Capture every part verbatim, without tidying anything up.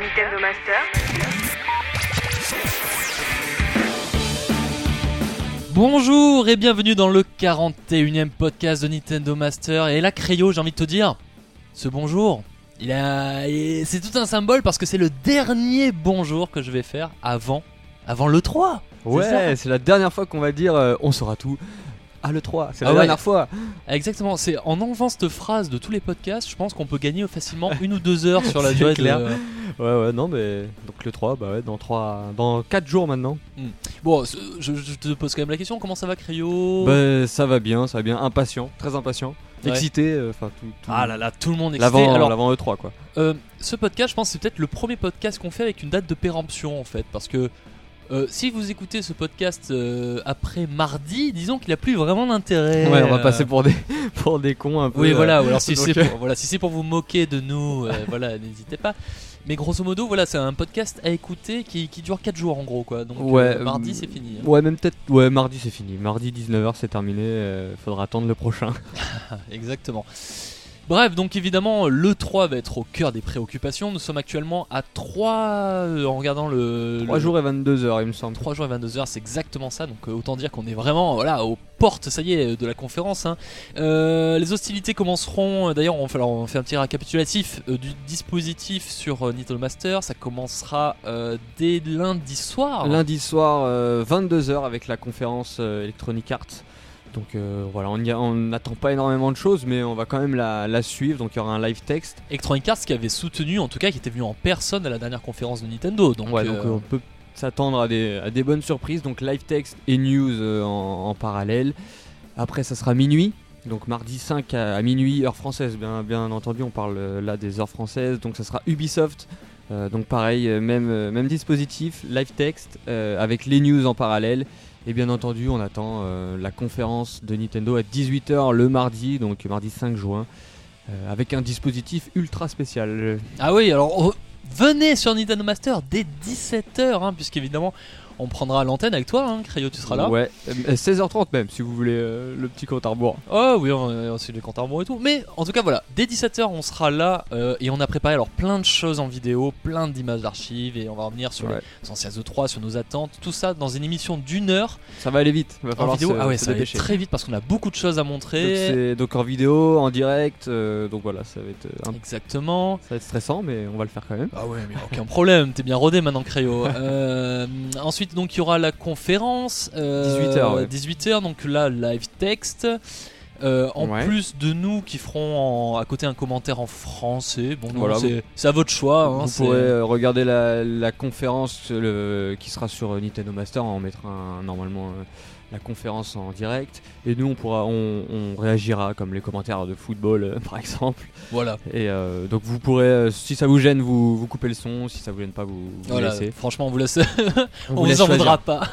Nintendo Master. Bonjour et bienvenue dans le quarante et unième podcast de Nintendo Master. Et là, Cryo, j'ai envie de te dire, ce bonjour, il a... c'est tout un symbole parce que c'est le dernier bonjour que je vais faire avant, avant l'E trois. Ouais, c'est, c'est la dernière fois qu'on va dire euh, on saura tout à l'E trois. C'est la ah ouais. dernière fois. Exactement, c'est en enlevant cette phrase de tous les podcasts, je pense qu'on peut gagner facilement une ou deux heures sur la C'est durée clair. de... Ouais, ouais, non, mais donc l'E trois, bah ouais, dans trois, dans quatre jours maintenant. Bon, je, je te pose quand même la question, comment ça va, Cryo? Bah ça va bien, ça va bien, impatient, très impatient, Ouais. excité, enfin euh, tout, tout. Ah là là, tout le monde est excité. L'avant, Alors, l'avant E trois quoi. Euh, ce podcast, je pense, c'est peut-être le premier podcast qu'on fait avec une date de péremption en fait, parce que euh, si vous écoutez ce podcast euh, après mardi, disons qu'il a plus vraiment d'intérêt. Ouais, on va euh, passer pour des pour des cons un peu. Oui, euh, voilà. Ou alors si donc, c'est euh, pour, voilà, si c'est pour vous moquer de nous, euh, voilà, n'hésitez pas. Mais grosso modo, voilà, c'est un podcast à écouter qui, qui dure quatre jours en gros, quoi. Donc Ouais, euh, mardi, euh, c'est fini. hein. Ouais, même peut-être. Ouais, mardi c'est fini. Mardi dix-neuf heures c'est terminé. euh, faudra attendre le prochain. Exactement. Bref, donc évidemment, l'E trois va être au cœur des préoccupations. Nous sommes actuellement à trois, euh, en regardant le... trois le- jours et vingt-deux heures il me semble. trois jours et vingt-deux heures, c'est exactement ça. Donc euh, autant dire qu'on est vraiment voilà, aux portes, ça y est, de la conférence. hein. Euh, les hostilités commenceront. euh, D'ailleurs, on fait, alors, on fait un petit récapitulatif euh, du dispositif sur euh, Nintendo Master. Ça commencera euh, dès lundi soir. Lundi soir, euh, vingt-deux heures avec la conférence euh, Electronic Arts. Donc euh, voilà, on y a- on n'attend pas énormément de choses, mais on va quand même la, la suivre. Donc il y aura un live texte. Electronic Arts qui avait soutenu, en tout cas, qui était venu en personne à la dernière conférence de Nintendo. Donc, ouais, donc euh, euh, on peut s'attendre à des, à des bonnes surprises. Donc live texte et news euh, en, en parallèle. Après, ça sera minuit. Donc mardi cinq à, à minuit, heure française, bien, bien entendu. On parle euh, là des heures françaises. Donc ça sera Ubisoft. Euh, donc pareil, euh, même, euh, même dispositif, live texte euh, avec les news en parallèle. Et bien entendu, on attend euh, la conférence de Nintendo à dix-huit heures le mardi, donc mardi cinq juin, euh, avec un dispositif ultra spécial. Ah oui, alors oh, venez sur Nintendo Master dès dix-sept heures, hein, puisqu'évidemment on prendra l'antenne avec toi, hein, Cryo, tu seras là. Ouais, euh, seize heures trente même, si vous voulez euh, le petit compte à rebours. Oh oui, on a aussi les comptes à rebours et tout. Mais en tout cas, voilà, dès dix-sept heures, on sera là euh, et on a préparé alors plein de choses en vidéo, plein d'images d'archives et on va revenir sur Ouais. les anciens E trois, sur nos attentes, tout ça dans une émission d'une heure Ça va aller vite, il va en falloir vidéo. se, ah ouais, se ça va aller dépêcher. très vite parce qu'on a beaucoup de choses à Donc, montrer. c'est- donc en vidéo, en direct, euh, donc voilà, ça va être euh, un- Exactement. ça va être stressant, mais on va le faire quand même. Ah ouais, mais aucun problème, t'es bien rodé maintenant, Cryo. Euh, ensuite, donc il y aura la conférence. Euh, dix-huit heures, ouais. dix-huit heures, donc là, live texte. Euh, en Ouais. plus de nous qui ferons en- à côté un commentaire en français. Bon, non, Voilà, c'est, c'est à votre choix. hein, vous c'est- pourrez euh, regarder la, la conférence le- qui sera sur euh, Nintendo Master. On mettra un- normalement euh, la conférence en direct. Et nous, on pourra, on, on réagira comme les commentaires de football, euh, par exemple. Voilà. Et euh, donc vous pourrez, euh, si ça vous gêne, vous, vous coupez le son. Si ça vous gêne pas, vous, vous Voilà, laissez. franchement, on vous laisse. On on vous vous laisse en choisir. voudra pas.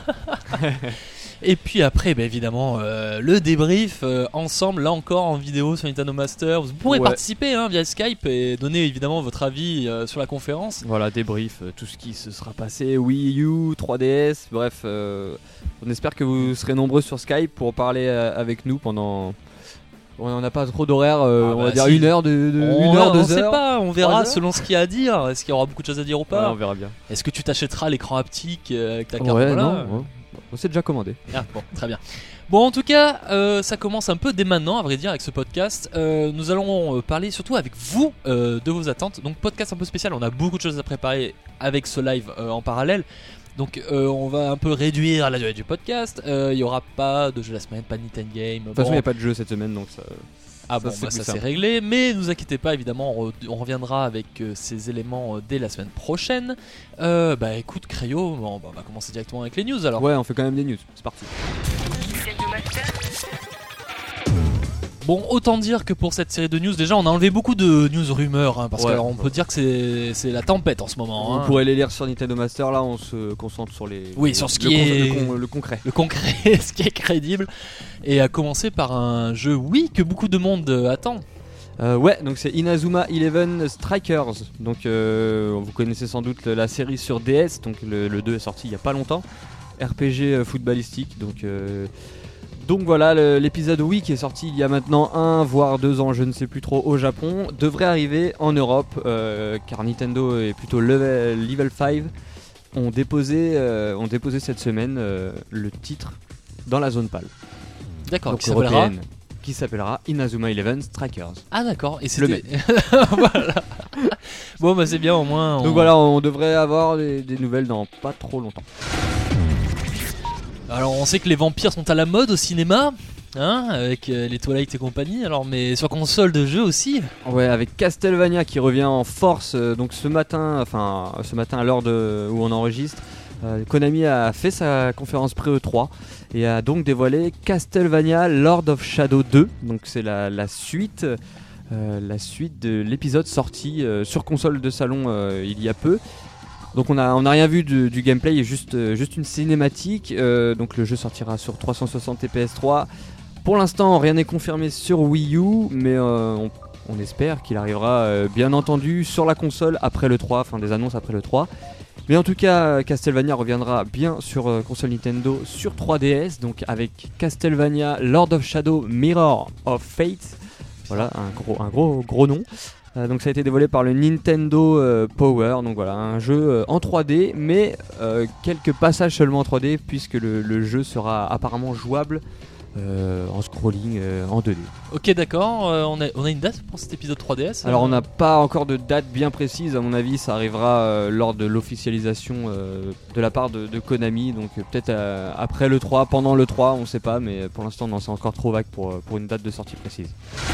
Et puis après, bah, évidemment, euh, le débrief euh, ensemble, là encore en vidéo sur Nintendo Master. Vous pourrez Ouais. participer hein, via Skype et donner évidemment votre avis euh, sur la conférence. Voilà, débrief, euh, tout ce qui se sera passé, Wii U, trois D S, bref, euh, on espère que vous serez nombreux sur Skype pour parler euh, avec nous pendant... On n'a pas trop d'horaire, euh, Ah on bah va dire si. une heure, de, de- on une heure, on deux sait heures. pas, on verra Trois heures selon ce qu'il y a à dire. Est-ce qu'il y aura beaucoup de choses à dire ou Ouais, pas? on verra bien. Est-ce que tu t'achèteras l'écran haptique euh, avec ta carte? Ouais, Voilà. non, ouais. On s'est déjà commandé. Ah, bon, très bien. Bon, en tout cas, euh, ça commence un peu dès maintenant, à vrai dire, avec ce podcast. Euh, nous allons euh, parler surtout avec vous euh, de vos attentes. Donc, podcast un peu spécial. On a beaucoup de choses à préparer avec ce live euh, en parallèle. Donc, euh, on va un peu réduire la durée du podcast. Il n'y aura pas de jeu la semaine, pas de Nintendo Game. De toute façon, il n'y a pas de jeu cette semaine, donc ça... Ah Ça, bon, c'est bah, plus ça c'est simple. réglé, mais ne vous inquiétez pas, évidemment, on, re- on reviendra avec euh, ces éléments euh, dès la semaine prochaine. Euh, bah écoute, Cryo, bon, bah, on va commencer directement avec les news alors. Ouais, on fait quand même des news, c'est parti. Nintendo Master. Bon, autant dire que pour cette série de news, déjà on a enlevé beaucoup de news rumeurs, hein, parce Ouais. qu'on peut dire que c'est, c'est la tempête en ce moment. Vous hein. pourrez les lire sur Nintendo Master, là on se concentre sur les... Oui, sur ce le qui con- est- le, con- le concret. Le concret, ce qui est crédible, et à commencer par un jeu, oui, que beaucoup de monde euh, attend. Euh, ouais, donc c'est Inazuma Eleven Strikers. Donc euh, vous connaissez sans doute la série sur D S, donc le, le deux est sorti il y a pas longtemps. R P G euh, footballistique, donc euh, Donc voilà, le- l'épisode Wii qui est sorti il y a maintenant un voire deux ans, je ne sais plus trop, au Japon, devrait arriver en Europe, euh, car Nintendo et plutôt Level, Level cinq ont déposé, euh, ont déposé cette semaine euh, le titre dans la zone PAL. D'accord, Donc qui s'appellera européenne, qui s'appellera Inazuma Eleven Strikers. Ah d'accord, et Le c'était... Voilà. Bon bah c'est bien au moins. on- Donc voilà, on devrait avoir des, des nouvelles dans pas trop longtemps. Alors on sait que les vampires sont à la mode au cinéma, hein, avec euh, les Twilight et compagnie, alors mais sur console de jeu aussi. Ouais, avec Castlevania qui revient en force. euh, donc ce matin, enfin ce matin à l'heure de, où on enregistre, euh, Konami a fait sa conférence pré-E trois et a donc dévoilé Castlevania Lord of Shadow deux. Donc c'est la, la suite, euh, la suite de l'épisode sorti euh, sur console de salon euh, il y a peu. Donc on a, on a rien vu du, du gameplay, il y a juste, euh, juste une cinématique. euh, donc le jeu sortira sur trois cent soixante et P S trois. Pour l'instant rien n'est confirmé sur Wii U, mais euh, on, on espère qu'il arrivera euh, bien entendu sur la console après le trois, enfin des annonces après le trois. Mais en tout cas Castlevania reviendra bien sur euh, console Nintendo sur trois D S, donc avec Castlevania Lord of Shadow Mirror of Fate. Voilà un gros, un gros, gros nom. Euh, donc ça a été dévoilé par le Nintendo euh, Power, donc voilà un jeu euh, en trois D, mais euh, quelques passages seulement en trois D puisque le, le jeu sera apparemment jouable euh, en scrolling euh, en deux D. Ok d'accord, euh, on, a, on a une date pour cet épisode trois D S. Alors euh, on n'a pas encore de date bien précise, à mon avis ça arrivera euh, lors de l'officialisation euh, de la part de, de Konami, donc euh, peut-être euh, après le trois, pendant le trois, on sait pas, mais pour l'instant non, c'est encore trop vague pour, euh, pour une date de sortie précise.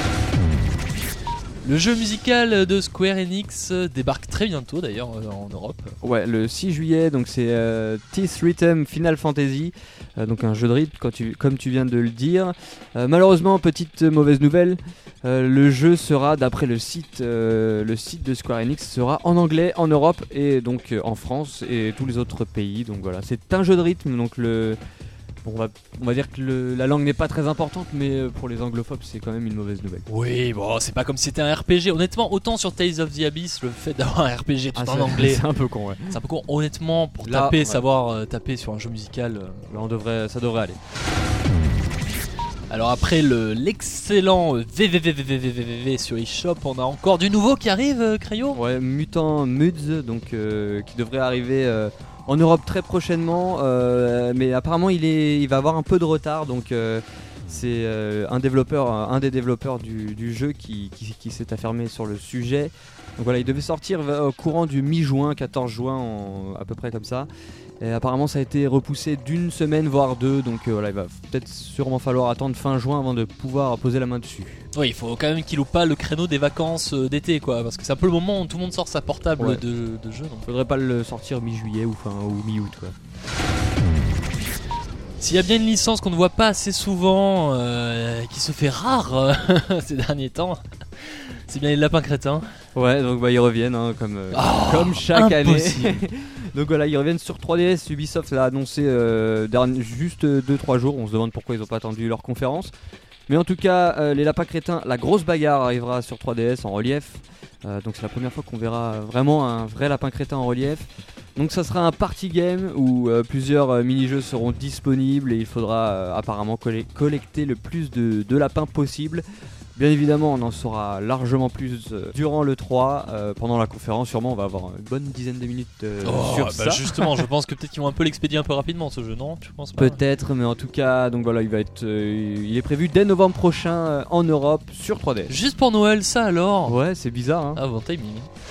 Le jeu musical de Square Enix euh, débarque très bientôt d'ailleurs euh, en Europe. Ouais, le six juillet, donc c'est euh, Teeth Rhythm Final Fantasy, euh, donc un jeu de rythme, quand tu, comme tu viens de le dire. Euh, malheureusement, petite mauvaise nouvelle, euh, le jeu sera, d'après le site, euh, le site de Square Enix, sera en anglais en Europe et donc euh, en France et tous les autres pays. Donc voilà, c'est un jeu de rythme, donc le... Bon, on, va, on va dire que le, la langue n'est pas très importante, mais euh, pour les anglophobes, c'est quand même une mauvaise nouvelle. Oui, bon, c'est pas comme si c'était un R P G. Honnêtement, autant sur Tales of the Abyss, le fait d'avoir un R P G tout Ah, en c'est- anglais, C'est un peu con, ouais. c'est un peu con. Honnêtement, pour Là, taper, ouais. savoir euh, taper sur un jeu musical. euh. Là, on devrait, ça devrait aller. Alors après le l'excellent V V V V V V V V V sur eShop, on a encore du nouveau qui arrive, euh, Crayo. Ouais, Mutant Muds, donc euh, qui devrait arriver euh, en Europe très prochainement, euh, mais apparemment il est, il va avoir un peu de retard, donc euh, c'est euh, un développeur, un des développeurs du, du jeu qui, qui, qui s'est affirmé sur le sujet. Donc voilà, il devait sortir au courant du mi-juin, quatorze juin, en- à peu près comme ça. Et apparemment ça a été repoussé d'une semaine voire deux, donc euh, voilà, il va peut-être sûrement falloir attendre fin juin avant de pouvoir poser la main dessus. Oui, il faut quand même qu'il loupe pas le créneau des vacances euh, d'été, quoi, parce que c'est un peu le moment où tout le monde sort sa portable Ouais. de, de jeu. Donc. Faudrait pas le sortir mi-juillet ou, fin, ou mi-août quoi. S'il y a bien une licence qu'on ne voit pas assez souvent, euh, qui se fait rare euh, ces derniers temps, c'est bien les lapins crétins. Ouais, donc bah ils reviennent hein, comme, euh, Oh, comme chaque impossible. année. Donc voilà, ils reviennent sur trois D S. Ubisoft l'a annoncé euh, dernier, juste deux trois jours. On se demande pourquoi ils n'ont pas attendu leur conférence. Mais en tout cas, euh, les lapins crétins, la grosse bagarre arrivera sur trois D S en relief. Euh, donc c'est la première fois qu'on verra vraiment un vrai lapin crétin en relief. Donc ça sera un party game où euh, plusieurs euh, mini-jeux seront disponibles et il faudra euh, apparemment colle- collecter le plus de, de lapins possible. Bien évidemment, on en saura largement plus euh, durant le trois. Euh, pendant la conférence, sûrement, on va avoir une bonne dizaine de minutes euh, Oh, sur bah ça. justement, je pense que peut-être qu'ils vont un peu l'expédier un peu rapidement ce jeu, non? Tu penses pas? Peut-être, mais en tout cas, donc voilà, il va être, euh, il est prévu dès novembre prochain euh, en Europe sur trois D S. Juste pour Noël, ça alors? Ouais, c'est bizarre. Hein. Ah, bon timing.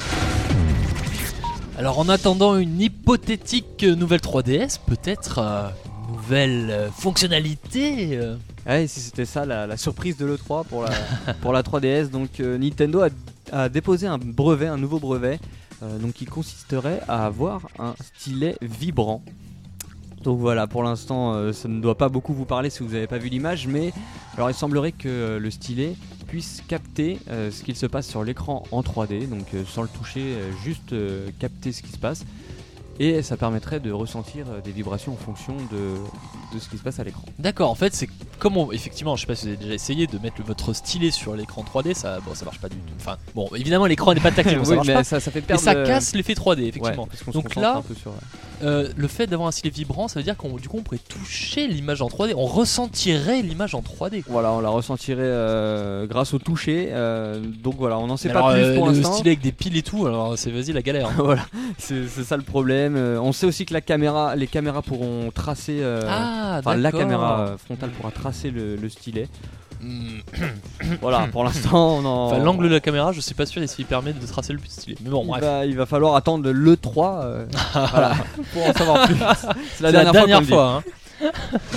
Alors en attendant une hypothétique nouvelle trois D S, peut-être euh, une nouvelle euh, fonctionnalité euh. Ouais, si c'était ça la, la surprise de l'E trois pour la, pour la trois D S, donc euh, Nintendo a, a déposé un brevet, un nouveau brevet, euh, donc qui consisterait à avoir un stylet vibrant. Donc voilà, pour l'instant, euh, ça ne doit pas beaucoup vous parler si vous n'avez pas vu l'image, mais alors il semblerait que euh, le stylet puisse capter euh, ce qu'il se passe sur l'écran en trois D, donc euh, sans le toucher, euh, juste euh, capter ce qui se passe. et ça permettrait de ressentir euh, des vibrations en fonction de, de ce qui se passe à l'écran. D'accord, en fait c'est comme on, effectivement, je sais pas si vous avez déjà essayé de mettre le- votre stylet sur l'écran trois D, ça, bon, ça marche pas du tout. Enfin, bon, évidemment l'écran n'est pas tactile, donc ça Oui, marche mais pas. ça, ça fait Et perdre ça le- casse l'effet trois D, Ouais, effectivement. parce qu'on se Donc concentre là- un peu sur... Euh, le fait d'avoir un stylet vibrant, ça veut dire qu'on du coup on pourrait toucher l'image en trois D, on ressentirait l'image en trois D. Voilà, on la ressentirait euh, grâce au toucher. euh, donc voilà, on n'en sait Mais pas alors, plus euh, pour le l'instant. stylet avec des piles et tout, alors c'est vas-y la galère. Voilà, c'est c'est ça le problème. Euh, on sait aussi que la caméra, les caméras pourront tracer. euh, ah, Enfin, la d'accord. caméra euh, frontale pourra tracer le, le stylet. Hmm. Voilà, pour l'instant, on en. Enfin, l'angle de la caméra, je suis pas sûr s'il permet de tracer le stylet. Mais bon, il bref. va, il va falloir attendre l'E trois euh, voilà, pour en savoir plus. C'est la C'est dernière, fois, qu'on le dit. fois, hein.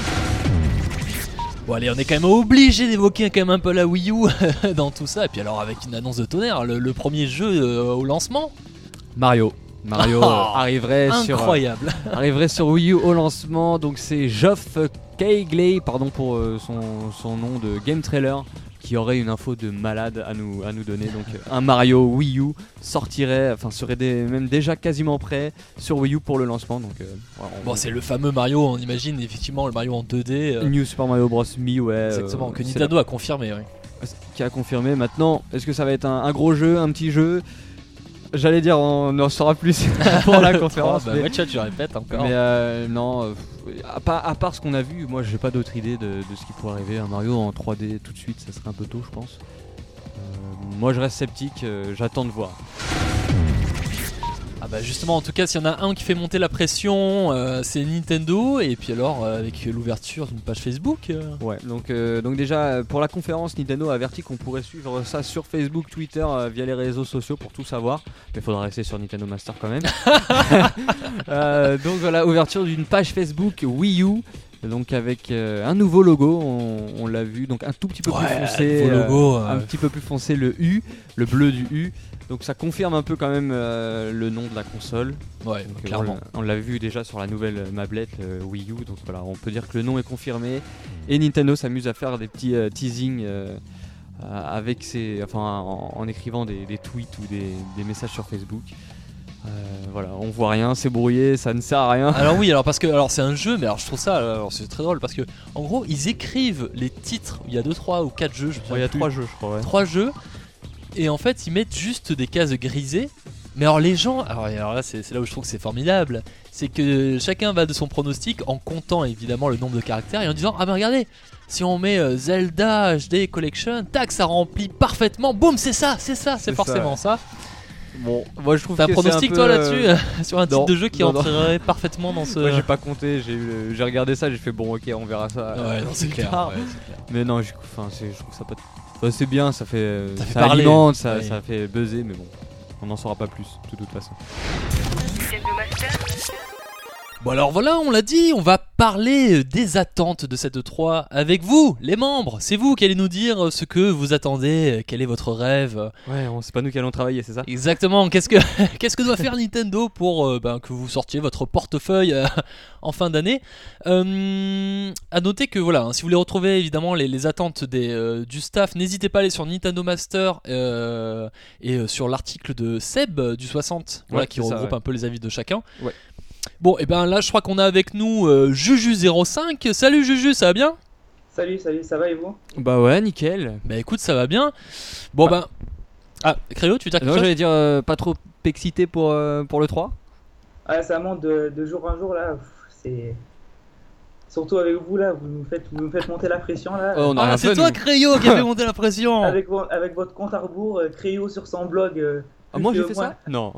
Bon allez, on est quand même obligé d'évoquer quand même un peu la Wii U dans tout ça. Et puis alors avec une annonce de tonnerre, le, le premier jeu euh, au lancement, Mario. Mario Oh, euh, arriverait sur, incroyable. arriverait sur Wii U au lancement. Donc c'est Geoff Keighley, pardon pour euh, son, son nom de Game Trailer, qui aurait une info de malade à nous, à nous donner. Donc euh, un Mario Wii U sortirait, enfin serait des- même déjà quasiment prêt sur Wii U pour le lancement. Donc euh, voilà, on- Bon, c'est le fameux Mario, on imagine effectivement le Mario en deux D. euh, New Super Mario Bros. Me, ouais. exactement, euh, que c'est Nintendo a confirmé. Ouais. la- qui a confirmé. Maintenant, est-ce que ça va être un, un gros jeu, un petit jeu? J'allais dire, on en saura plus pour la conférence. Bah, mais- ouais, tu répètes encore. Mais euh, non, euh, à, part, à part ce qu'on a vu, moi j'ai pas d'autre idée de, de ce qui pourrait arriver. Un Mario en trois D tout de suite, ça serait un peu tôt, je pense. Euh, moi je reste sceptique, euh, j'attends de voir. Ah bah justement, en tout cas, s'il y en a un qui fait monter la pression, euh, c'est Nintendo. Et puis alors, euh, avec l'ouverture d'une page Facebook. euh, Ouais, donc, euh, donc déjà euh, pour la conférence, Nintendo a averti qu'on pourrait suivre ça sur Facebook, Twitter, euh, via les réseaux sociaux pour tout savoir. Mais il faudra rester sur Nintendo Master quand même. Euh, donc voilà, ouverture d'une page Facebook Wii U. Donc avec euh, un nouveau logo, on, on l'a vu, donc un tout petit peu plus Ouais, foncé, nouveau euh, logo, euh. un petit peu plus foncé le U, le bleu du U. Donc ça confirme un peu quand même euh, le nom de la console. Ouais, Donc, euh, clairement. on l'a- on l'a vu déjà sur la nouvelle mablette euh, Wii U, donc voilà, on peut dire que le nom est confirmé. Et Nintendo s'amuse à faire des petits euh, teasings euh, euh, avec ses, enfin, en, en écrivant des, des tweets ou des, des messages sur Facebook. Euh, voilà, on voit rien, c'est brouillé, ça ne sert à rien. Alors oui, alors parce que alors c'est un jeu, mais alors je trouve ça, alors c'est très drôle parce que en gros ils écrivent les titres. Il y a deux, trois ou quatre jeux. Je me Bon, il y a souviens trois plus. jeux, je crois. Ouais. Trois jeux, et en fait ils mettent juste des cases grisées. Mais alors les gens, alors, alors là c'est c'est là où je trouve que c'est formidable, c'est que chacun va de son pronostic en comptant évidemment le nombre de caractères et en disant ah ben regardez, si on met euh, Zelda H D Collection, tac ça remplit parfaitement, boum c'est ça, c'est ça, c'est C'est forcément ça. Bon, moi je trouve T'as un que c'est pronostic un toi peu, là-dessus euh, sur un titre non, de jeu qui non, non. entrerait parfaitement dans ce. Moi j'ai pas compté, j'ai eu le- j'ai regardé ça, j'ai fait bon ok on verra ça. Ouais, euh, non, c'est plus clair, tard. ouais, c'est clair. Mais non, je, enfin, c'est- je trouve ça pas. Enfin, c'est bien, ça fait, euh, Ça fait ça parler, alimente, ça, oui. ça fait buzzer, mais bon, on n'en saura pas plus de toute façon. Nintendo Master. Bon alors voilà, on l'a dit, on va parler des attentes de cette E trois avec vous, les membres. C'est vous qui allez nous dire ce que vous attendez, quel est votre rêve. Ouais, on- c'est pas nous qui allons travailler, c'est ça? Exactement, qu'est-ce que, qu'est-ce que doit faire Nintendo pour euh, ben, que vous sortiez votre portefeuille euh, en fin d'année. Euh, à noter que voilà, hein, si vous voulez retrouver évidemment les, les attentes des, euh, du staff, n'hésitez pas à aller sur Nintendo Master euh, et euh, sur l'article de Seb euh, du soixante, voilà, Ouais, qui c'est ça, regroupe ouais. un peu les avis de chacun. Ouais. Bon, et ben là, je crois qu'on a avec nous euh, Juju zéro cinq. Salut Juju, ça va bien? Salut, salut, ça va et vous? Bah ouais, nickel. Bah écoute, ça va bien. Bon ben. Ah, Créo, tu veux dire quelque Non, chose? j'allais dire euh, pas trop excité pour, euh, pour le trois. Ah, ça monte de, de jour en jour là, pff, c'est... Surtout avec vous là, vous nous faites, vous nous faites monter la pression là. Oh, on a Ah, rien c'est fait, toi nous. Créo qui a fait monter la pression. Avec, vo- avec votre compte à rebours, euh, Créo sur son blog. euh, Ah, plus moi que j'ai fait ça? Non.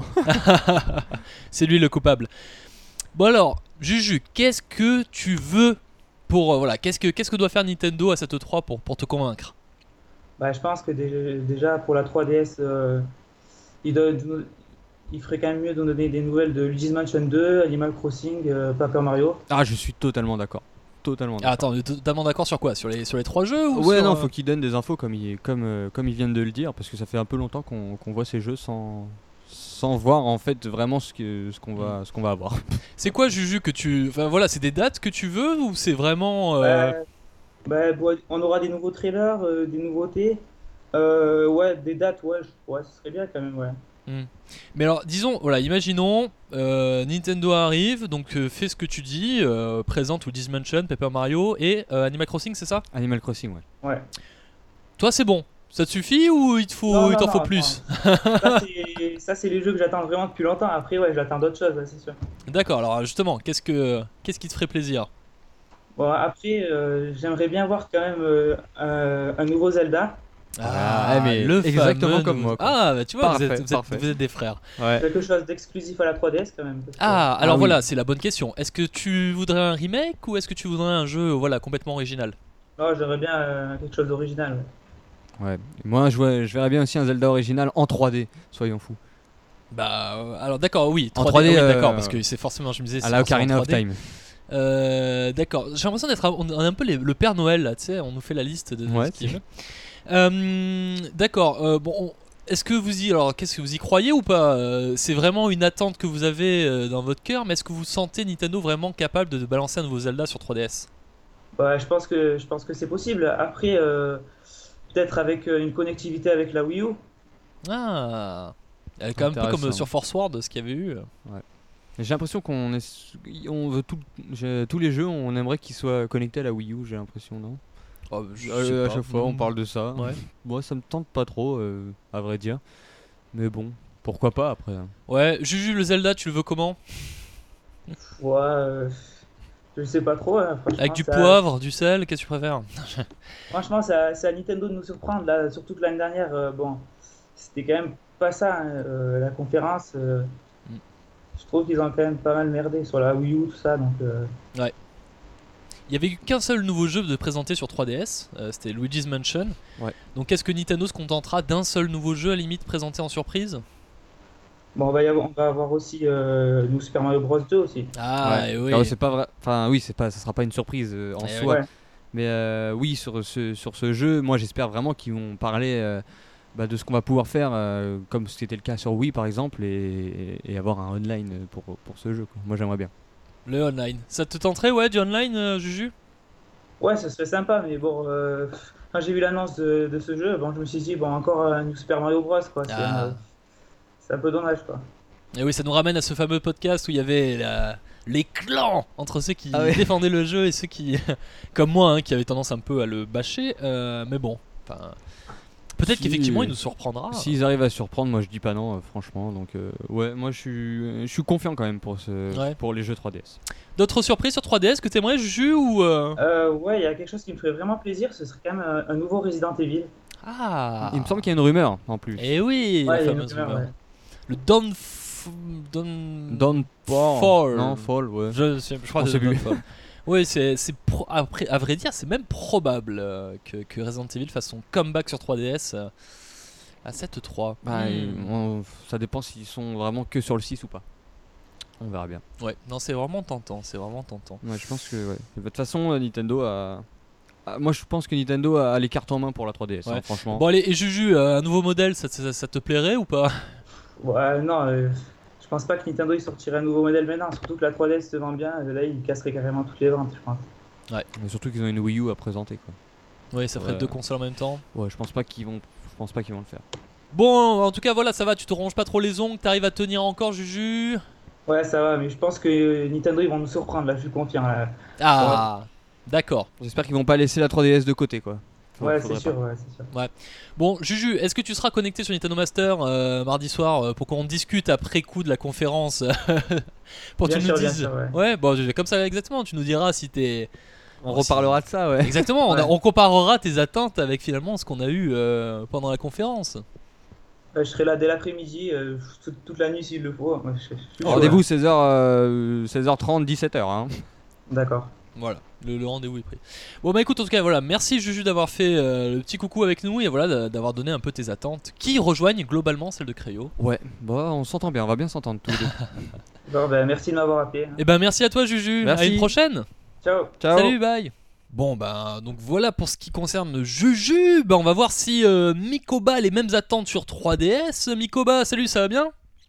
C'est lui le coupable. Bon alors, Juju, qu'est-ce que tu veux pour... euh, voilà, qu'est-ce que, qu'est-ce que doit faire Nintendo à cette E trois pour, pour te convaincre? Bah, je pense que dé- déjà pour la trois D S, euh, il, doit nous- il ferait quand même mieux de nous donner des nouvelles de Luigi's Mansion deux, Animal Crossing, euh, Paper Mario. Ah, je suis totalement d'accord. Totalement Ah, d'accord. attends, totalement d'accord sur quoi? Sur les, sur les trois jeux ou Ouais, sur, non, euh, faut qu'ils donnent des infos comme, ils, comme, euh, comme ils viennent de le dire, parce que ça fait un peu longtemps qu'on qu'on voit ces jeux sans, sans voir en fait vraiment ce que- ce qu'on va, ce qu'on va avoir. C'est quoi Juju que tu... Enfin voilà, c'est des dates que tu veux ou c'est vraiment... euh, Bah, bah, bon, on aura des nouveaux trailers, euh, des nouveautés. Euh, ouais, des dates, ouais, je- ouais, ce serait bien quand même, ouais. Hmm. Mais alors, disons, voilà, imaginons euh, Nintendo arrive, donc euh, fais ce que tu dis, euh, présente Luigi's Mansion, Paper Mario et euh, Animal Crossing, c'est ça? Animal Crossing, ouais. Ouais. Toi, c'est bon. Ça te suffit ou il te faut, Non, il non, t'en non, faut attends. plus? Ça, c'est, ça, c'est les jeux que j'attends vraiment depuis longtemps. Après, ouais, j'attends d'autres choses, ouais, c'est sûr. D'accord. Alors justement, qu'est-ce que, qu'est-ce qui te ferait plaisir? Bon, après, euh, j'aimerais bien voir quand même euh, un, un nouveau Zelda. Ah, ouais, mais le exactement fameux comme nouveau- moi, quoi. Ah, bah tu vois, vous Parfait, êtes, vous, êtes, parfait. vous êtes des frères. Ouais. Quelque chose d'exclusif à la trois D S quand même. parce que- Ah, alors oui. voilà, c'est la bonne question. Est-ce que tu voudrais un remake ou est-ce que tu voudrais un jeu, voilà, complètement original? Non, j'aimerais bien euh, quelque chose d'original. ouais. Ouais. Et moi, je, vois- je verrais bien aussi un Zelda original en trois D, soyons fous. Bah, euh, alors d'accord, oui, En trois D, trois D, oui, d'accord, euh, parce que c'est forcément, je me disais, À c'est la forcément Ocarina of trois D. Time. Euh, d'accord, j'ai l'impression d'être un, on est un peu les- le Père Noël là, tu sais, on nous fait la liste de Ouais, ce qu'il veut. Euh, d'accord, euh, bon, on- est-ce que vous y, alors qu'est-ce que vous y croyez ou pas? Euh, C'est vraiment une attente que vous avez euh, dans votre cœur, mais est-ce que vous sentez Nintendo vraiment capable de, de balancer un nouveau Zelda sur trois D S? Ouais, je pense que je pense que c'est possible. Après, euh, peut-être avec euh, une connectivité avec la Wii U. Ah, euh, quand même un peu comme Intéressant. euh, sur Force World, ce qu'il y avait eu. J'ai l'impression qu'on est, on veut tout, j'ai- tous les jeux, on aimerait qu'ils soient connectés à la Wii U. J'ai l'impression, non? Oh, je Euh, sais à pas. chaque fois, on Mm. parle de ça. Ouais. Moi, ça me tente pas trop, euh, à vrai dire. Mais bon, pourquoi pas après. hein. Ouais, Juju, le Zelda, tu le veux comment? Ouais, euh, je sais pas trop. hein, franchement, Avec du ça- poivre, du sel, qu'est-ce que tu préfères? Franchement, c'est à, c'est à Nintendo de nous surprendre. Là, surtout que l'année dernière, euh, bon, c'était quand même pas ça, hein, euh, la conférence. euh, Mm. Je trouve qu'ils ont quand même pas mal merdé sur la Wii U, tout ça. Donc, euh, Il y avait eu qu'un seul nouveau jeu de présenter sur trois D S, euh, c'était Luigi's Mansion. Ouais. Donc est-ce que Nintendo se contentera d'un seul nouveau jeu à la limite présenté en surprise? bon, on va, y avoir, on va avoir aussi euh, New Super Mario Bros. deux aussi. Ah, Ouais. et oui. Alors, c'est pas vrai. Enfin, oui, c'est pas, ça sera pas une surprise euh, en Eh soi. Ouais. Mais euh, oui, sur ce, sur ce jeu, moi, j'espère vraiment qu'ils vont parler euh, bah, de ce qu'on va pouvoir faire, euh, comme c'était le cas sur Wii par exemple, et, et avoir un online pour, pour ce jeu. quoi. Moi, j'aimerais bien. Le online. Ça te tenterait, ouais, du online, euh, Juju? Ouais, ça serait sympa, mais bon, euh, quand j'ai vu l'annonce de, de ce jeu, bon, je me suis dit, bon, encore un New Super Mario Bros. Quoi. C'est Ah. euh, c'est un peu dommage, quoi. Et oui, ça nous ramène à ce fameux podcast où il y avait la- les clans entre ceux qui Ah ouais. défendaient le jeu et ceux qui, comme moi, hein, qui avaient tendance un peu à le bâcher. Euh, mais bon, enfin, peut-être Si- qu'effectivement il nous surprendra. S'ils arrivent à surprendre, moi, je dis pas non, euh, franchement. Donc, euh, ouais, moi, je suis, je suis confiant quand même pour, ce, Ouais. pour les jeux trois D S. D'autres surprises sur trois D S que t'aimerais, Juju, ou euh... Euh, ouais, il y a quelque chose qui me ferait vraiment plaisir, ce serait quand même un, un nouveau Resident Evil. Ah. Il me semble qu'il y a une rumeur en plus. Eh oui, Ouais, la il y a une fameuse rumeur, rumeur. ouais. Le Dawn. F- Dawn. Dawn Fall. Non, Fall, ouais. Je, sais- je crois On que sait c'est plus. Dawnfall. Oui, c'est, c'est pro- après, à vrai dire, c'est même probable euh, que, que Resident Evil fasse son comeback sur trois D S euh, à sept trois. Bah, Hmm. on- ça dépend s'ils sont vraiment que sur le six ou pas. On verra bien. Ouais, non, c'est vraiment tentant, c'est vraiment tentant. Ouais, je pense que ouais. De toute façon, euh, Nintendo a. Ah, moi, je pense que Nintendo a les cartes en main pour la trois D S. hein, Ouais. franchement. Bon, allez, et Juju, euh, un nouveau modèle, ça, ça- ça te plairait ou pas? Ouais, non, euh, je pense pas que Nintendo il sortirait un nouveau modèle maintenant, surtout que la trois D S se vend bien, euh, là il casserait carrément toutes les ventes, je pense. Mais surtout qu'ils ont une Wii U à présenter. Quoi. Oui, ça ferait Ouais. deux consoles en même temps. Ouais, je pense pas qu'ils vont. Je pense pas qu'ils vont le faire. Bon, en tout cas, voilà, ça va, tu te ronges pas trop les ongles, t'arrives à tenir encore, Juju. Ouais, ça va, mais je pense que euh, Nintendo ils vont nous surprendre, là, je suis confiant. Là. Ah, d'accord. J'espère qu'ils vont pas laisser la trois D S de côté, quoi. Faut- Ouais, faudrait c'est sûr, pas. ouais, c'est sûr. Bon, Juju, est-ce que tu seras connecté sur Nintendo Master euh, mardi soir euh, pour qu'on discute après coup de la conférence pour que Bien tu sûr, nous bien dises. sûr, ouais. Ouais, bon, Juju, comme ça exactement, tu nous diras si t'es. On Oh, si- reparlera de ça, ouais. Exactement, on, a- Ouais. on comparera tes attentes avec finalement ce qu'on a eu euh, pendant la conférence. Euh, je serai là dès l'après-midi, euh, toute, toute la nuit s'il le faut. Moi, je- je suis chaud, Rendez-vous seize heures, euh, seize heures trente, dix-sept heures. Hein. ouais. D'accord. Voilà, le, le rendez-vous est pris. Bon bah écoute, en tout cas voilà, merci Juju d'avoir fait euh, le petit coucou avec nous et voilà d'a- d'avoir donné un peu tes attentes qui rejoignent globalement celles de Créo. Ouais, bah on s'entend bien, on va bien s'entendre tous les deux. Bon, ben, merci de m'avoir appelé. hein. Et ben merci à toi Juju, Merci. à une prochaine. Ciao. Ciao. Salut, bye. Bon ben donc voilà pour ce qui concerne Juju, ben on va voir si euh, Mikoba a les mêmes attentes sur trois D S. Mikoba, salut, ça va bien?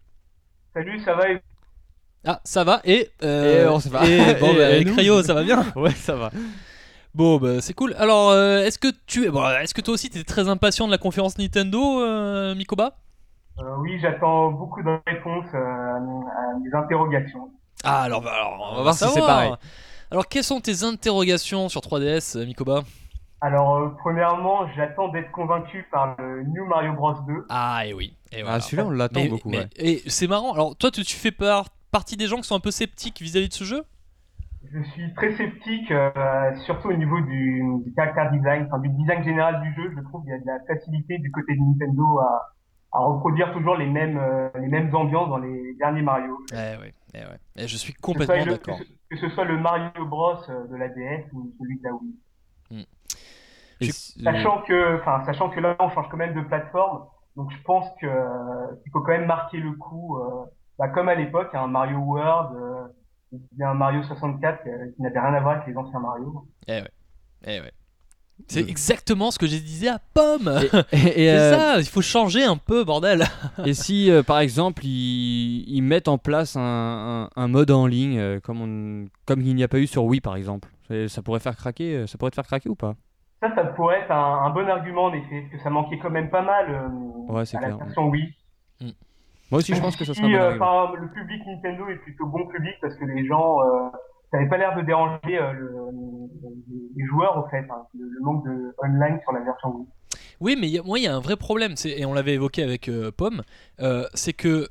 Salut, ça va et Ah ça va et euh, Et on se va. et bon Et- bah, et et nous Cryo, ça va bien? Ouais, ça va. Bon bah c'est cool. Alors euh, est-ce que tu es bon, est-ce que toi aussi t'es très impatient de la conférence Nintendo, euh, Mikoba? Euh, oui, j'attends beaucoup de réponses euh, à mes interrogations. Ah, alors, bah, alors on, On va va voir si c'est savoir. pareil. Alors, quelles sont tes interrogations sur trois D S, euh, Mikoba? Alors, euh, premièrement, j'attends d'être convaincu par le New Mario Bros deux. Ah, et oui. Et Ah, voilà. celui-là, on l'attend Mais, beaucoup. mais ouais. et c'est marrant. Alors, toi, tu, tu fais par- partie des gens qui sont un peu sceptiques vis-à-vis de ce jeu? Je suis très sceptique, euh, surtout au niveau du, du caractère design, enfin, du design général du jeu. Je trouve qu'il y a de la facilité du côté de Nintendo à, à reproduire toujours les mêmes, euh, les mêmes ambiances dans les derniers Mario. Eh oui, eh ouais. Et je suis Que ce, soit complètement le, que, d'accord. ce, que ce soit le Mario Bros euh, de la D S ou celui de la Wii. Hmm. Et Je- si- euh, Sachant que, enfin, sachant que là, on change quand même de plateforme, donc je pense que euh, qu'il faut quand même marquer le coup, euh, bah, comme à l'époque, un Mario World, euh, ou bien un Mario soixante-quatre euh, qui n'avait rien à voir avec les anciens Mario. Eh ouais, eh ouais. C'est Mm. exactement ce que j'ai disais à Pomme. Et, et, C'est euh, ça, il faut changer un peu, bordel. et si, euh, par exemple, ils, ils mettent en place un, un- un mode en ligne, euh, comme, on- comme il n'y a pas eu sur Wii, par exemple, ça, ça pourrait faire craquer, euh, ça pourrait te faire craquer ou pas? Ça, ça pourrait être un, un bon argument en effet, parce que ça manquait quand même pas mal euh, Ouais, c'est à la clair. version Wii. Moi aussi, je Même pense que ça si, serait un bon euh, argument. enfin, le public Nintendo est plutôt bon public parce que les gens, euh, ça n'avait pas l'air de déranger euh, le, le- les joueurs au fait, hein, le, le manque de online sur la version Wii. Oui, mais il y a- moi, il y a un vrai problème, c'est- et on l'avait évoqué avec euh, Pomme, euh, c'est que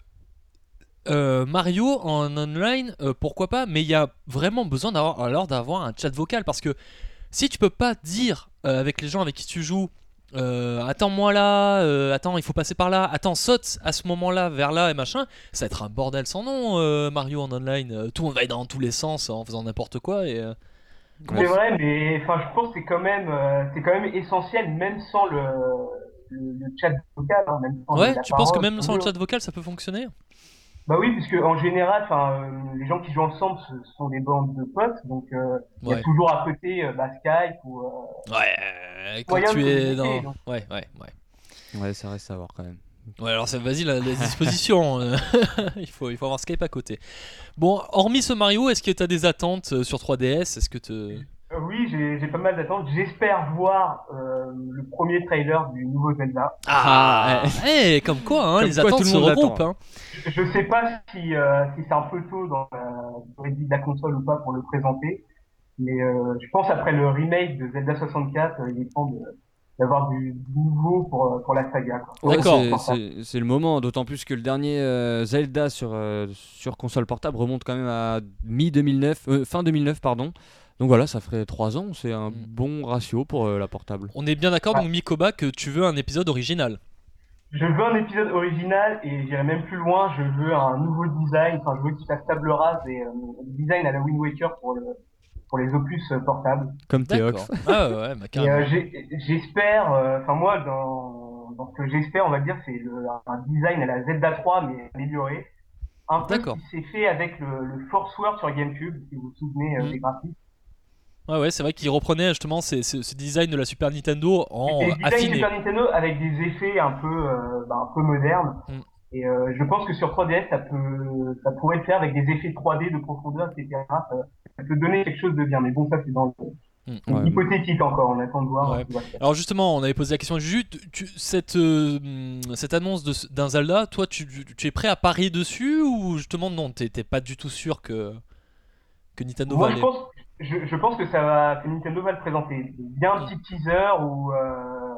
euh, Mario en online, euh, pourquoi pas, mais il y a vraiment besoin d'avoir, alors d'avoir un chat vocal, parce que si tu peux pas dire euh, avec les gens avec qui tu joues, euh, attends-moi là, euh, attends, il faut passer par là, attends, saute à ce moment-là vers là et machin, ça va être un bordel sans nom, euh, Mario en online. Euh, tout le monde va être dans tous les sens en faisant n'importe quoi et euh, comment C'est f- vrai, mais enfin, je pense que c'est quand même, euh, c'est quand même essentiel, même sans le, le, le chat vocal, hein, même sans le- Ouais, la tu penses que parole. même c'est sans le mieux. chat vocal ça peut fonctionner? Bah oui, puisque en général, enfin, euh, les gens qui jouent ensemble, ce sont des bandes de potes, donc euh, il y a Ouais. toujours à côté euh, bah, Skype ou euh, Ouais, euh, quand moyen de tu es communiquer. dans. Donc. Ouais, ouais, ouais. Ouais, ça reste à voir quand même. Ouais, alors ça, vas-y, la, les dispositions. euh, il, faut, il faut avoir Skype à côté. Bon, hormis ce Mario, est-ce que tu as des attentes euh, sur trois D S? Est-ce que te... Euh, oui, j'ai j'ai pas mal d'attentes. J'espère voir euh, le premier trailer du nouveau Zelda. Ah, Ah, eh, comme quoi, hein, Comme les quoi, attentes tout le se monde l'attend. regroupent. Hein. Je, je sais pas si, euh, si c'est un peu tôt dans la durée de vie de la console ou pas pour le présenter, mais euh, je pense après le remake de Zelda soixante-quatre, euh, il est temps de- d'avoir du, du nouveau pour, euh, pour la saga. Quoi. Ouais, D'accord. c'est- c'est c'est le moment, d'autant plus que le dernier euh, Zelda sur, euh, sur console portable remonte quand même à mi deux mille neuf, euh, fin deux mille neuf, pardon. Donc voilà, ça ferait trois ans, c'est un Mm. bon ratio pour euh, la portable. On est bien d'accord, Ouais. donc Mikoba, que tu veux un épisode original. Je veux un épisode original et j'irai même plus loin, je veux un nouveau design, enfin je veux qu'il fasse table rase et euh, design à la Wind Waker pour, le, pour les opus euh, portables. Comme D'accord. Théox. Ah ouais, ouais, bah, Et carrément. euh, j'ai- j'espère, euh, enfin moi dans, dans ce que j'espère, on va dire, c'est le- un design à la Zelda trois mais amélioré. Un peu ce D'accord. qui s'est fait avec le, le Force Word sur GameCube, si vous vous souvenez euh, Mm. des graphiques. Ouais, ouais, c'est vrai qu'il reprenait justement ces- ce, ce design de la Super Nintendo en Et euh, le design affiné. Super Nintendo avec des effets un peu, euh, bah, un peu modernes. Mm. Et euh, je pense que sur trois D S, ça peut, ça pourrait le faire avec des effets trois D de profondeur, et cetera. Ça, ça peut donner quelque chose de bien. Mais bon, ça c'est dans le, Mm. c'est Ouais. hypothétique encore. On attend de voir Ouais. ce qui va se faire. Alors justement, on avait posé la question à Juju, tu- tu- cette, euh, hum, cette annonce de ce- d'un Zelda, toi tu, tu- tu es prêt à parier dessus ou justement non, t'es t'es pas du tout sûr que, que Nintendo Moi, va je aller. pense, je, je pense que ça va, que Nintendo va le présenter. Bien un Mm. petit teaser ou, euh,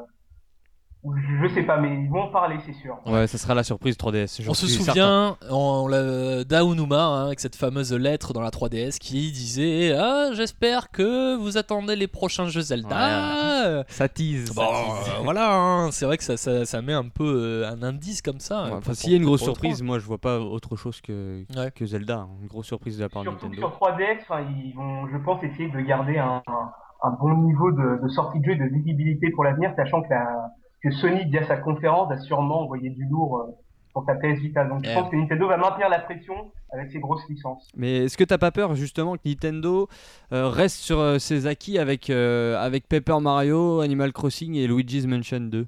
ou je, je sais pas, mais ils vont en parler, c'est sûr. Ouais, ça sera la surprise trois D S. j'en On se suis certain. souvient, on, l'a- d'Aonuma, hein, avec cette fameuse lettre dans la trois D S qui disait ah, j'espère que vous attendez les prochains jeux Zelda. Ça tease. Bon, ça tease. euh, voilà, hein, c'est vrai que ça, ça, ça met un peu euh, un indice comme ça. Ouais, euh, enfin, pour- s'il y a une pour- grosse pour le surprise, moi je vois pas autre chose que, Ouais. que Zelda. hein. Une grosse surprise de la part de Surtout que Nintendo. sur trois D S, enfin, ils vont, je pense, essayer de garder un, un, un bon niveau de, de sortie de jeu et de visibilité pour l'avenir, sachant que, la, que Sony, via sa conférence, a sûrement envoyé du lourd euh, pour sa P S Vita. Donc je Ouais. pense que Nintendo va maintenir la pression avec ses grosses licences. Mais est-ce que t'as pas peur justement que Nintendo euh, reste sur euh, ses acquis avec, euh, avec Paper Mario, Animal Crossing et Luigi's Mansion deux?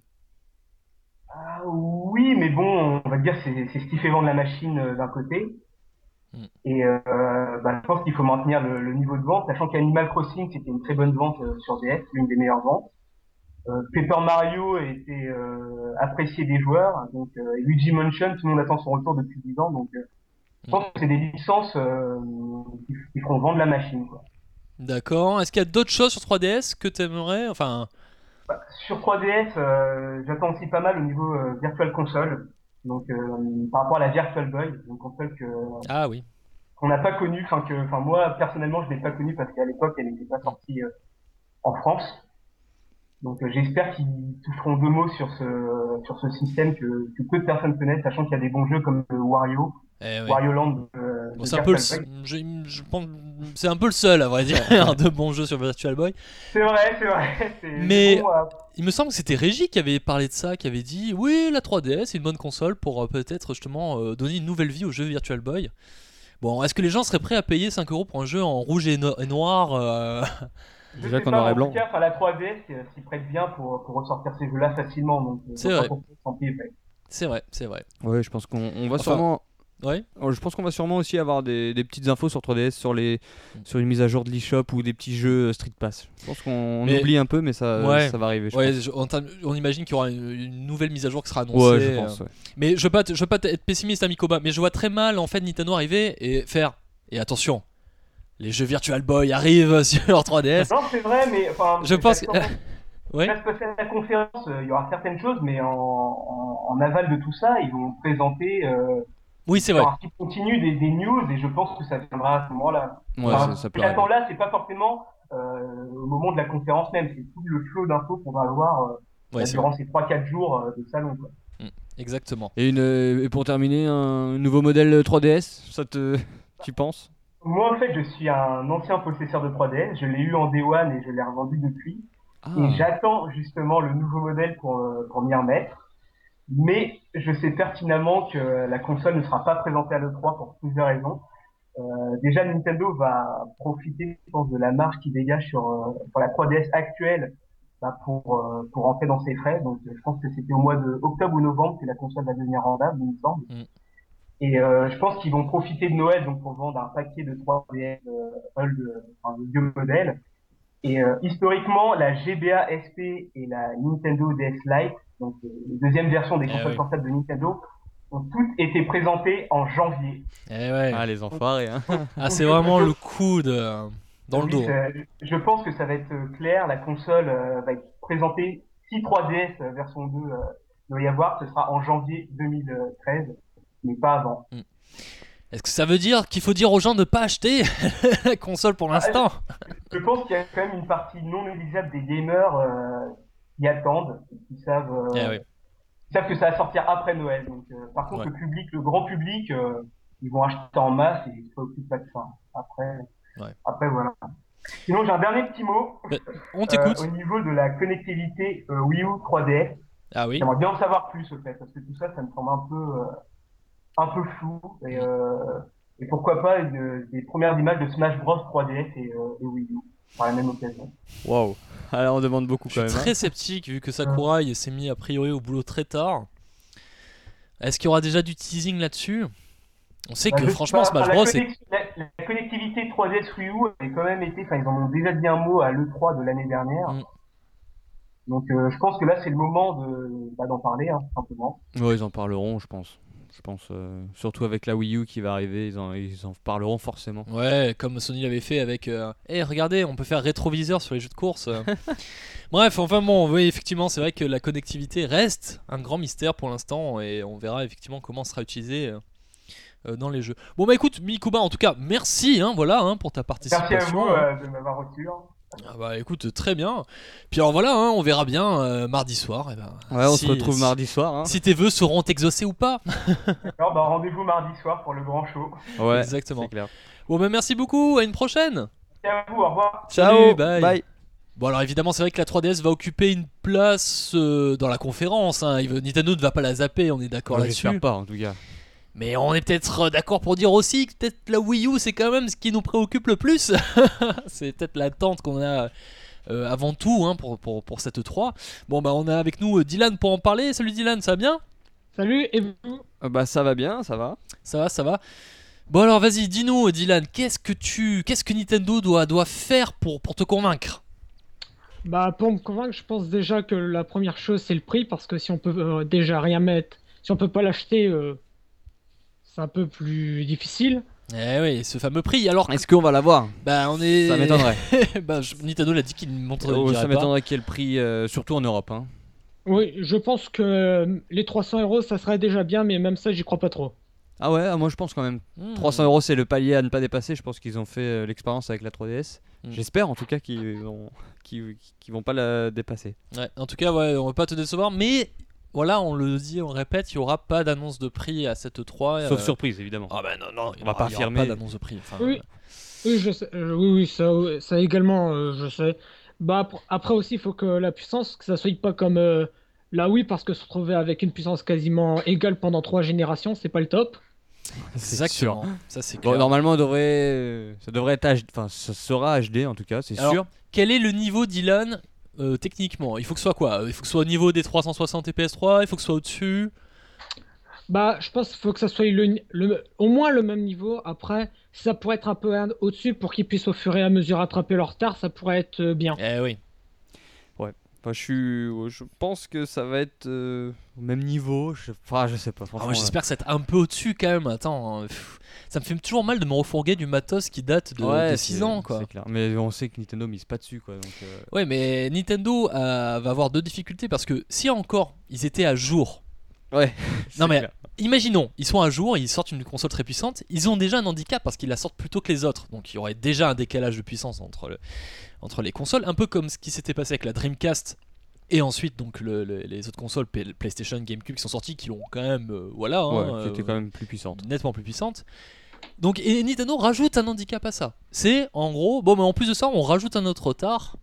Ah, oui, mais bon, on va dire c'est c'est ce qui fait vendre la machine euh, d'un côté. Mm. Et euh, bah, je pense qu'il faut maintenir le, le niveau de vente, sachant qu'Animal Crossing, c'était une très bonne vente euh, sur D S, l'une des meilleures ventes. Euh, Paper Mario était euh, apprécié des joueurs, donc euh, Luigi Mansion, tout le monde attend son retour depuis dix ans, donc euh, je pense que c'est des licences euh, qui, qui feront vendre la machine, quoi. D'accord. Est-ce qu'il y a d'autres choses sur trois D S que t'aimerais, enfin, Bah, sur trois D S, euh, j'attends aussi pas mal au niveau euh, Virtual Console, donc euh, par rapport à la Virtual Boy, une console que ah oui. qu'on n'a pas connue, enfin que, enfin moi personnellement je l'ai pas connue parce qu'à l'époque elle n'était pas sortie euh, en France. Donc euh, j'espère qu'ils toucheront deux mots sur ce sur ce système que, que peu de personnes connaissent, sachant qu'il y a des bons jeux comme euh, Wario, Eh oui. Wario Land. Euh, Bon, de c'est un peu le, Virtual Boy. je, je pense, c'est un peu le seul à vrai dire de bons jeux sur Virtual Boy. C'est vrai, c'est vrai. C'est, Mais- c'est bon, euh, Il me semble que c'était Régie qui avait parlé de ça, qui avait dit oui, la trois D S c'est une bonne console pour euh, peut-être justement euh, donner une nouvelle vie aux jeux Virtual Boy. Bon, est-ce que les gens seraient prêts à payer cinq euros pour un jeu en rouge et, no- et noir euh, je Déjà sais qu'en pas, noir et en blanc. tout cas, enfin, la trois D S euh, s'y prête bien pour pour ressortir ces jeux-là facilement, donc euh, C'est je vois vrai. pas pourquoi s'en priver. C'est vrai, c'est vrai. Ouais, je pense qu'on on va Enfin, sûrement. Ouais. Oh, Je pense qu'on va sûrement aussi avoir des, des petites infos sur trois D S sur les Mm. sur une mise à jour de l'eShop ou des petits jeux euh, Street Pass. Je pense qu'on Mais- oublie un peu, mais ça Ouais. ça va arriver. Je Ouais, pense. je- on, t'am- on imagine qu'il y aura une, une nouvelle mise à jour qui sera annoncée. Ouais, je euh, pense. Ouais. Mais je veux pas, te- je veux pas te- être pessimiste, Amikoba, mais je vois très mal en fait Nintendo arriver et faire. Et attention, les jeux Virtual Boy arrivent sur trois D S. Non, c'est vrai, mais enfin. Je pense que. j'attends- Ouais. Va se passer à la conférence, euh, il y aura certaines choses, mais en, en, en aval de tout ça, ils vont présenter euh, Oui, c'est vrai. un petit continu des, des news, et je pense que ça viendra à ce moment-là. Ouais, Enfin, ça, ça ce peut que arriver. j'attends là, c'est pas forcément euh, au moment de la conférence même, c'est tout le flot d'infos qu'on va avoir euh, Ouais, c'est durant ces trois quatre jours euh, de salon, quoi. vrai. Exactement. Et, une, euh, et pour terminer, un nouveau modèle trois D S, ça te tu penses? Moi, en fait, je suis un ancien possesseur de trois D S, je l'ai eu en Day One et je l'ai revendu depuis. Ah. Et j'attends justement le nouveau modèle pour, euh, pour m'y remettre. Mais je sais pertinemment que la console ne sera pas présentée à l'E trois pour plusieurs raisons. Euh, déjà, Nintendo va profiter, je pense, de la marge qui dégage sur, euh, sur la trois D S actuelle bah, pour, euh, pour rentrer dans ses frais. Donc, je pense que c'était au mois de octobre ou novembre que la console va devenir rentable, il me semble. Mm. Et euh, je pense qu'ils vont profiter de Noël donc pour vendre un paquet de trois D S euh, old, euh, enfin, de vieux modèles. Et euh, historiquement, la G B A S P et la Nintendo D S Lite, donc euh, les deuxièmes versions des Eh consoles oui. portables de Nintendo, ont toutes été présentées en janvier. Eh ouais. Ah, les enfoirés, hein. Ah, c'est vraiment le coup de dans le Oui, dos. c'est- Je pense que ça va être euh, clair, la console euh, va être présentée, si trois D S euh, version deux euh, doit y avoir, ce sera en janvier deux mille treize, mais pas avant. Est-ce que ça veut dire qu'il faut dire aux gens de pas acheter la console pour l'instant? Je pense qu'il y a quand même une partie non négligeable des gamers euh, qui attendent, et qui savent, euh, Eh oui. qui savent que ça va sortir après Noël. Donc, euh, par contre, Ouais. le public, le grand public, euh, ils vont acheter en masse et ils ne se préoccupent pas de ça. Après, Ouais. après voilà. Sinon, j'ai un dernier petit mot On euh, t'écoute. au niveau de la connectivité euh, Wii U trois D S. Ah oui. J'aimerais bien en savoir plus, au fait, parce que tout ça, ça me semble un peu, euh, un peu flou. Et, euh, et pourquoi pas une, des premières images de Smash Bros trois D S et, euh, et Wii U par la même occasion. Waouh. Alors on demande beaucoup Je quand suis même. hein. très sceptique vu que Sakurai s'est mis a priori au boulot très tard. Est-ce qu'il y aura déjà du teasing là-dessus? On sait Bah, que je sais franchement pas, Smash enfin, la Bros c'est connex- la, la connectivité trois D S Wii U avait quand même été, enfin ils en ont déjà dit un mot à l'E trois de l'année dernière. Mm. Donc euh, je pense que là c'est le moment de bah, d'en parler, hein, tout simplement. Ouais, ils en parleront, je pense. Je pense euh, surtout avec la Wii U qui va arriver, ils en, ils en parleront forcément. Ouais, comme Sony l'avait fait avec euh, Eh regardez, on peut faire rétroviseur sur les jeux de course. Bref, enfin bon, oui, effectivement, c'est vrai que la connectivité reste un grand mystère pour l'instant et on verra effectivement comment sera utilisé euh, euh, dans les jeux. Bon bah écoute, Mikuba, en tout cas, merci hein, voilà hein, pour ta Merci à participation. vous euh, de m'avoir reçu. hein. Ah bah écoute, très bien. Puis alors voilà, hein, on verra bien euh, mardi soir. eh ben, Ouais, on si- se retrouve si- mardi soir. Hein. Si tes vœux seront exaucés ou pas. D'accord, bah rendez-vous mardi soir pour le grand show. Ouais, Exactement. c'est clair. Bon bah merci beaucoup, à une prochaine. Merci à vous, au revoir. Salut, bye. bye. Bon alors évidemment c'est vrai que la trois D S va occuper une place euh, dans la conférence, hein. Il veut- Nintendo ne va pas la zapper, on est d'accord Ouais, là-dessus. j'espère pas en tout cas. Mais on est peut-être d'accord pour dire aussi que peut-être la Wii U c'est quand même ce qui nous préoccupe le plus. C'est peut-être l'attente qu'on a euh, avant tout hein, pour, pour, pour cette E trois. Bon bah on a avec nous euh, Dylan pour en parler. Salut Dylan, ça va bien? Salut, et vous? Euh, bah ça va bien, ça va. Ça va, ça va. Bon alors vas-y, dis-nous Dylan, qu'est-ce que tu, qu'est-ce que Nintendo doit, doit faire pour, pour te convaincre? Bah, pour me convaincre, je pense déjà que la première chose, c'est le prix, parce que si on peut euh, déjà rien mettre, si on peut pas l'acheter, euh, c'est un peu plus difficile. Eh oui, ce fameux prix. Alors, Est-ce qu'on va l'avoir? bah on est. Ça m'étonnerait. bah, je- Nintendo l'a dit qu'il ne montrerait Oh, il ça dirait pas. m'étonnerait qu'il y ait le prix, euh, surtout en Europe. Hein. Oui, je pense que euh, les trois cents euros, ça serait déjà bien, mais même ça, j'y crois pas trop. Ah ouais, ah, moi je pense quand même. Hmm. trois cents euros, c'est le palier à ne pas dépasser. Je pense qu'ils ont fait euh, l'expérience avec la trois D S. Mm. J'espère en tout cas qu'ils ont... qu'ils... qu'ils vont pas la dépasser. Ouais, en tout cas, ouais, on va pas te décevoir, mais voilà, on le dit, on le répète, il y aura pas d'annonce de prix à cette E trois. Sauf euh, surprise évidemment. Ah bah non, non, il y On va aura- pas il y aura affirmer. pas d'annonce de prix. Enfin, Oui. Oui, je sais, euh, oui, oui, ça, ça également, euh, je sais. Bah, ap- après aussi, il faut que la puissance, que ça soit pas comme euh, la Wii, parce que se retrouver avec une puissance quasiment égale pendant trois générations, c'est pas le top. C'est exactement. sûr. Ça c'est Bon, clair. normalement, on devrait... euh, ça devrait être H D. Enfin, ça sera H D en tout cas, c'est Alors, sûr. Quel est le niveau d'Elon euh, techniquement? Il faut que ce soit quoi? Il faut que ce soit au niveau des trois cent soixante et P S trois, il faut que ce soit au-dessus. Bah, je pense qu'il faut que ça soit le, le- au moins le même niveau. Après, ça pourrait être un peu un- au-dessus pour qu'ils puissent au fur et à mesure rattraper leur retard, ça pourrait être euh, bien. Eh oui. Enfin, je, suis... je pense que ça va être euh, au même niveau. Je... Enfin, je sais pas. Ah, Franchement, moi j'espère que ça va être un peu au-dessus quand même. Attends, hein, pff, ça me fait toujours mal de me refourguer du matos qui date de, ouais, de six c'est- ans quoi. C'est clair. Mais on sait que Nintendo mise pas dessus quoi. Donc, euh, Ouais, mais Nintendo euh, va avoir deux difficultés parce que si encore ils étaient à jour. Ouais. Non c'est mais clair. imaginons, ils sont à jour, ils sortent une console très puissante, ils ont déjà un handicap parce qu'ils la sortent plus tôt que les autres. Donc il y aurait déjà un décalage de puissance entre, le- entre les consoles, un peu comme ce qui s'était passé avec la Dreamcast et ensuite donc le- le- les autres consoles P- PlayStation, GameCube qui sont sorties, qui ont quand même euh, voilà, hein, Ouais, qui euh, était quand même plus puissante. nettement plus puissantes. Donc et Nintendo rajoute un handicap à ça. C'est en gros, bon mais en plus de ça, on rajoute un autre retard.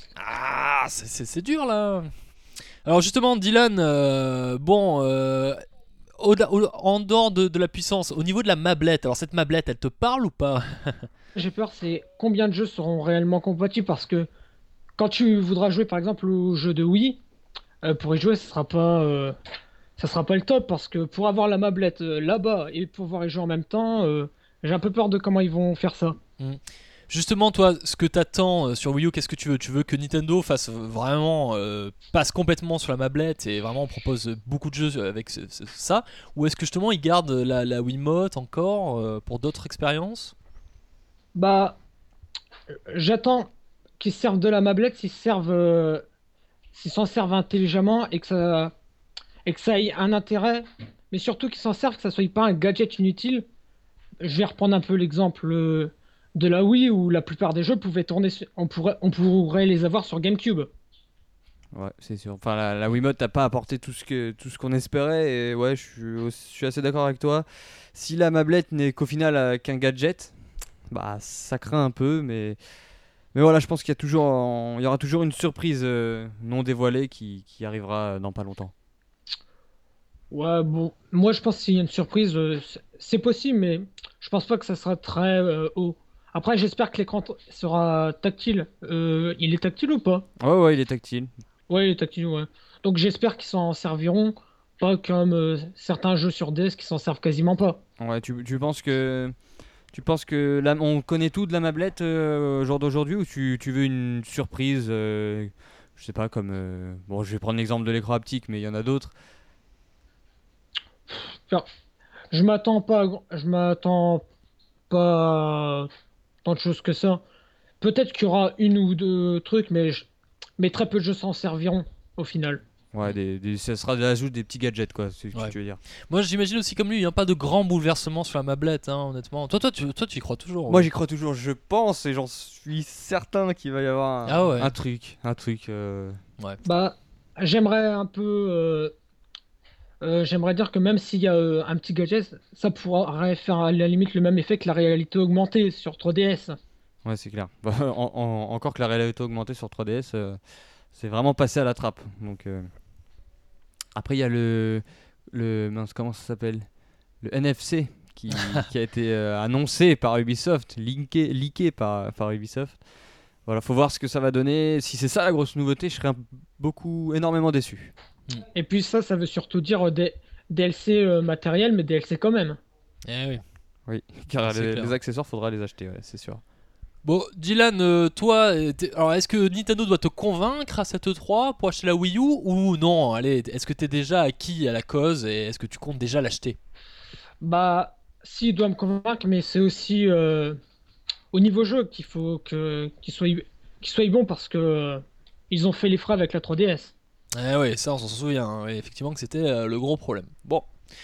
Ah, c'est- c'est c'est dur là. Alors justement, Dylan, euh, bon, euh, au- au- en dehors de, de la puissance, au niveau de la mablette, alors cette mablette, elle te parle ou pas? J'ai peur, c'est combien de jeux seront réellement compatibles parce que quand tu voudras jouer par exemple au jeu de Wii, euh, pour y jouer, ce sera pas, euh, ça sera pas le top parce que pour avoir la mablette euh, là-bas et pouvoir y jouer en même temps, euh, j'ai un peu peur de comment ils vont faire ça. Justement, toi, ce que t'attends euh, sur Wii U, qu'est-ce que tu veux? Tu veux que Nintendo fasse vraiment, euh, passe complètement sur la mablette et vraiment propose beaucoup de jeux avec ce- ce- ça? Ou est-ce que justement ils gardent la, la Wiimote encore euh, pour d'autres expériences? Bah, j'attends qu'ils se servent de la mablette, s'ils se servent, euh, s'ils s'en servent intelligemment et que ça, et que ça ait un intérêt, mais surtout qu'ils s'en servent, que ça soit pas un gadget inutile. Je vais reprendre un peu l'exemple euh, de la Wii où la plupart des jeux pouvaient tourner, sur- on pourrait, on pourrait les avoir sur GameCube. Ouais, c'est sûr. Enfin, la, la Wiimote n'a pas apporté tout ce que tout ce qu'on espérait. Et ouais, je suis, aussi- je suis assez d'accord avec toi. Si la mablette n'est qu'au final euh, qu'un gadget, bah ça craint un peu. Mais, mais voilà, je pense qu'il y a toujours, en- il y aura toujours une surprise euh, non dévoilée qui, qui arrivera dans pas longtemps. Ouais, bon, moi je pense que s'il y a une surprise, euh, c'est c'est possible, mais je pense pas que ça sera très euh, haut. Après, j'espère que l'écran t- sera tactile. Euh, il est tactile ou pas? Ouais, ouais, il est tactile. Ouais, il est tactile, ouais. Donc j'espère qu'ils s'en serviront, pas comme euh, certains jeux sur D S qui s'en servent quasiment pas. Ouais, tu, tu penses que tu penses que là, on connaît tout de la mablette euh, au jour d'aujourd'hui ou tu, tu veux une surprise euh, je sais pas comme euh, bon, je vais prendre l'exemple de l'écran haptique, mais il y en a d'autres. Je m'attends pas, à gr- je m'attends pas à tant de choses que ça. Peut-être qu'il y aura une ou deux trucs, mais, je- mais très peu de jeux s'en serviront au final. Ouais, des, des- ça sera de l'ajout des petits gadgets quoi, c'est ce que Ouais. tu veux dire. Moi j'imagine aussi comme lui, il n'y a pas de grand bouleversement sur la mablette, hein, honnêtement. Toi, toi, tu, toi, tu y crois toujours? Moi j'y crois toujours, je pense et j'en suis certain qu'il va y avoir un, Ah ouais. un truc, un truc. euh, Bah, j'aimerais un peu, euh, euh, j'aimerais dire que même s'il y a euh, un petit gadget, ça pourrait faire à la limite le même effet que la réalité augmentée sur trois D S. Ouais, c'est clair. Bah, en- en- encore que la réalité augmentée sur trois D S, euh, c'est vraiment passé à la trappe. Donc euh, après il y a le le mince, comment ça s'appelle? Le N F C qui, qui a été euh, annoncé par Ubisoft, linké, leaké par, par Ubisoft. Voilà, faut voir ce que ça va donner. Si c'est ça la grosse nouveauté, je serais un- beaucoup, énormément déçu. Et puis ça, ça veut surtout dire euh, des D L C euh, matériel, mais D L C quand même. Eh oui. Oui, car C'est les, clair. les accessoires, faudra les acheter, ouais, c'est sûr. Bon, Dylan, euh, toi, euh, t'es- alors est-ce que Nintendo doit te convaincre à cette E trois pour acheter la Wii U ou non? Allez, est-ce que t'es déjà acquis à la cause et est-ce que tu comptes déjà l'acheter? Bah, si, il doit me convaincre, mais c'est aussi euh, au niveau jeu qu'il faut que qu'il soit qu'il soit bon parce que euh, ils ont fait les frais avec la trois D S. Eh ouais, ça on s'en souvient, hein, ouais, effectivement que c'était euh, le gros problème. Bon,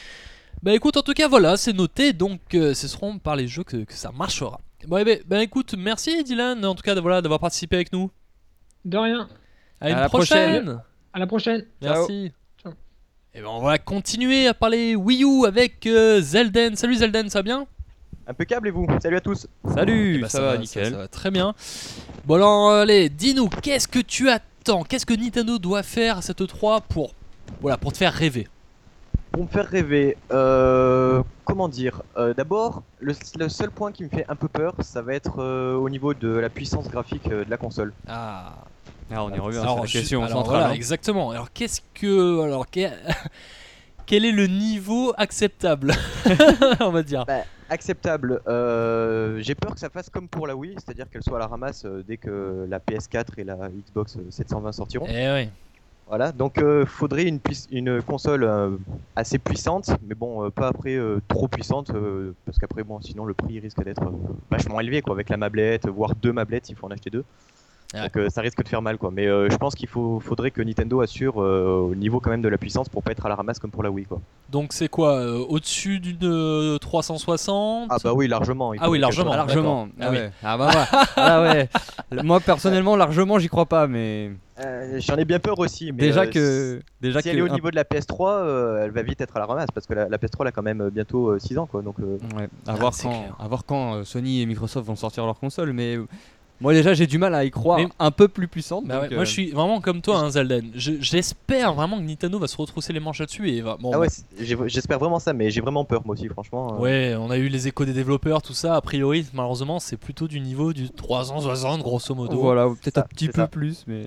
bah écoute, en tout cas voilà, c'est noté, donc euh, ce seront par les jeux que, que ça marchera. Bon, eh ben, ben, écoute, merci Dylan en tout cas de- voilà, d'avoir participé avec nous. De rien. À une À la prochaine. À la prochaine. Merci. Ciao. Et ben on va continuer à parler Wii U avec euh, Zelden. Salut Zelden, ça va bien? Impeccable et vous? Salut à tous. Salut, Eh ben, ça, va, ça, nickel. ça va très bien. Bon alors allez, dis-nous, qu'est-ce que tu attends? Qu'est-ce que Nintendo doit faire à cette E trois pour, voilà, pour te faire rêver? Pour me faire rêver, euh, comment dire euh, D'abord, le, le seul point qui me fait un peu peur, ça va être euh, au niveau de la puissance graphique euh, de la console. Ah. Ah, on y revient Alors, sur la je- question alors, centrale. voilà, hein. exactement. Alors qu'est-ce que, alors que- quel est le niveau acceptable, on va dire. Bah, acceptable. Euh, J'ai peur que ça fasse comme pour la Wii, c'est-à-dire qu'elle soit à la ramasse euh, dès que la P S quatre et la Xbox sept cent vingt sortiront. Eh ouais. Voilà, donc euh, faudrait une, puiss- une console euh, assez puissante, mais bon, euh, pas après euh, trop puissante, euh, parce qu'après, bon, sinon le prix risque d'être euh, vachement élevé, quoi, avec la mablette, voire deux mablettes, il faut en acheter deux. Ouais. Donc euh, ça risque de faire mal, quoi. Mais euh, je pense qu'il faut, faudrait que Nintendo assure euh, au niveau quand même de la puissance pour pas être à la ramasse comme pour la Wii, quoi. Donc c'est quoi, euh, au-dessus d'une euh, trois cent soixante? Ah bah oui, largement. il Ah oui, faudrait qu'elle largement. soit- Ah, largement. d'accord. Ah, Ah oui. ouais. Ah bah voilà. Ah ouais. Moi personnellement, largement, j'y crois pas, mais Euh, J'en ai bien peur aussi. Mais, déjà euh, que déjà si que elle est au un- niveau de la P S trois, euh, elle va vite être à la ramasse parce que la, la P S trois elle a quand même euh, bientôt euh, six ans, quoi. Donc euh, Ouais, à Ah, voir c'est quand, clair. à voir quand euh, Sony et Microsoft vont sortir leur console, mais euh, moi déjà j'ai du mal à y croire Mais- un peu plus puissante. Bah donc, ouais, euh, moi je suis vraiment comme toi, hein, Zelden. Je- J'espère vraiment que Nintendo va se retrousser les manches là-dessus et va. Bon, ah ouais, bah, c'est- j'ai- j'espère vraiment ça, mais j'ai vraiment peur moi aussi, franchement. euh. ouais, on a eu les échos des développeurs, tout ça. A priori, malheureusement, c'est plutôt du niveau du trois cent soixante, grosso modo. voilà, peut-être ça, un petit c'est peu ça. plus, mais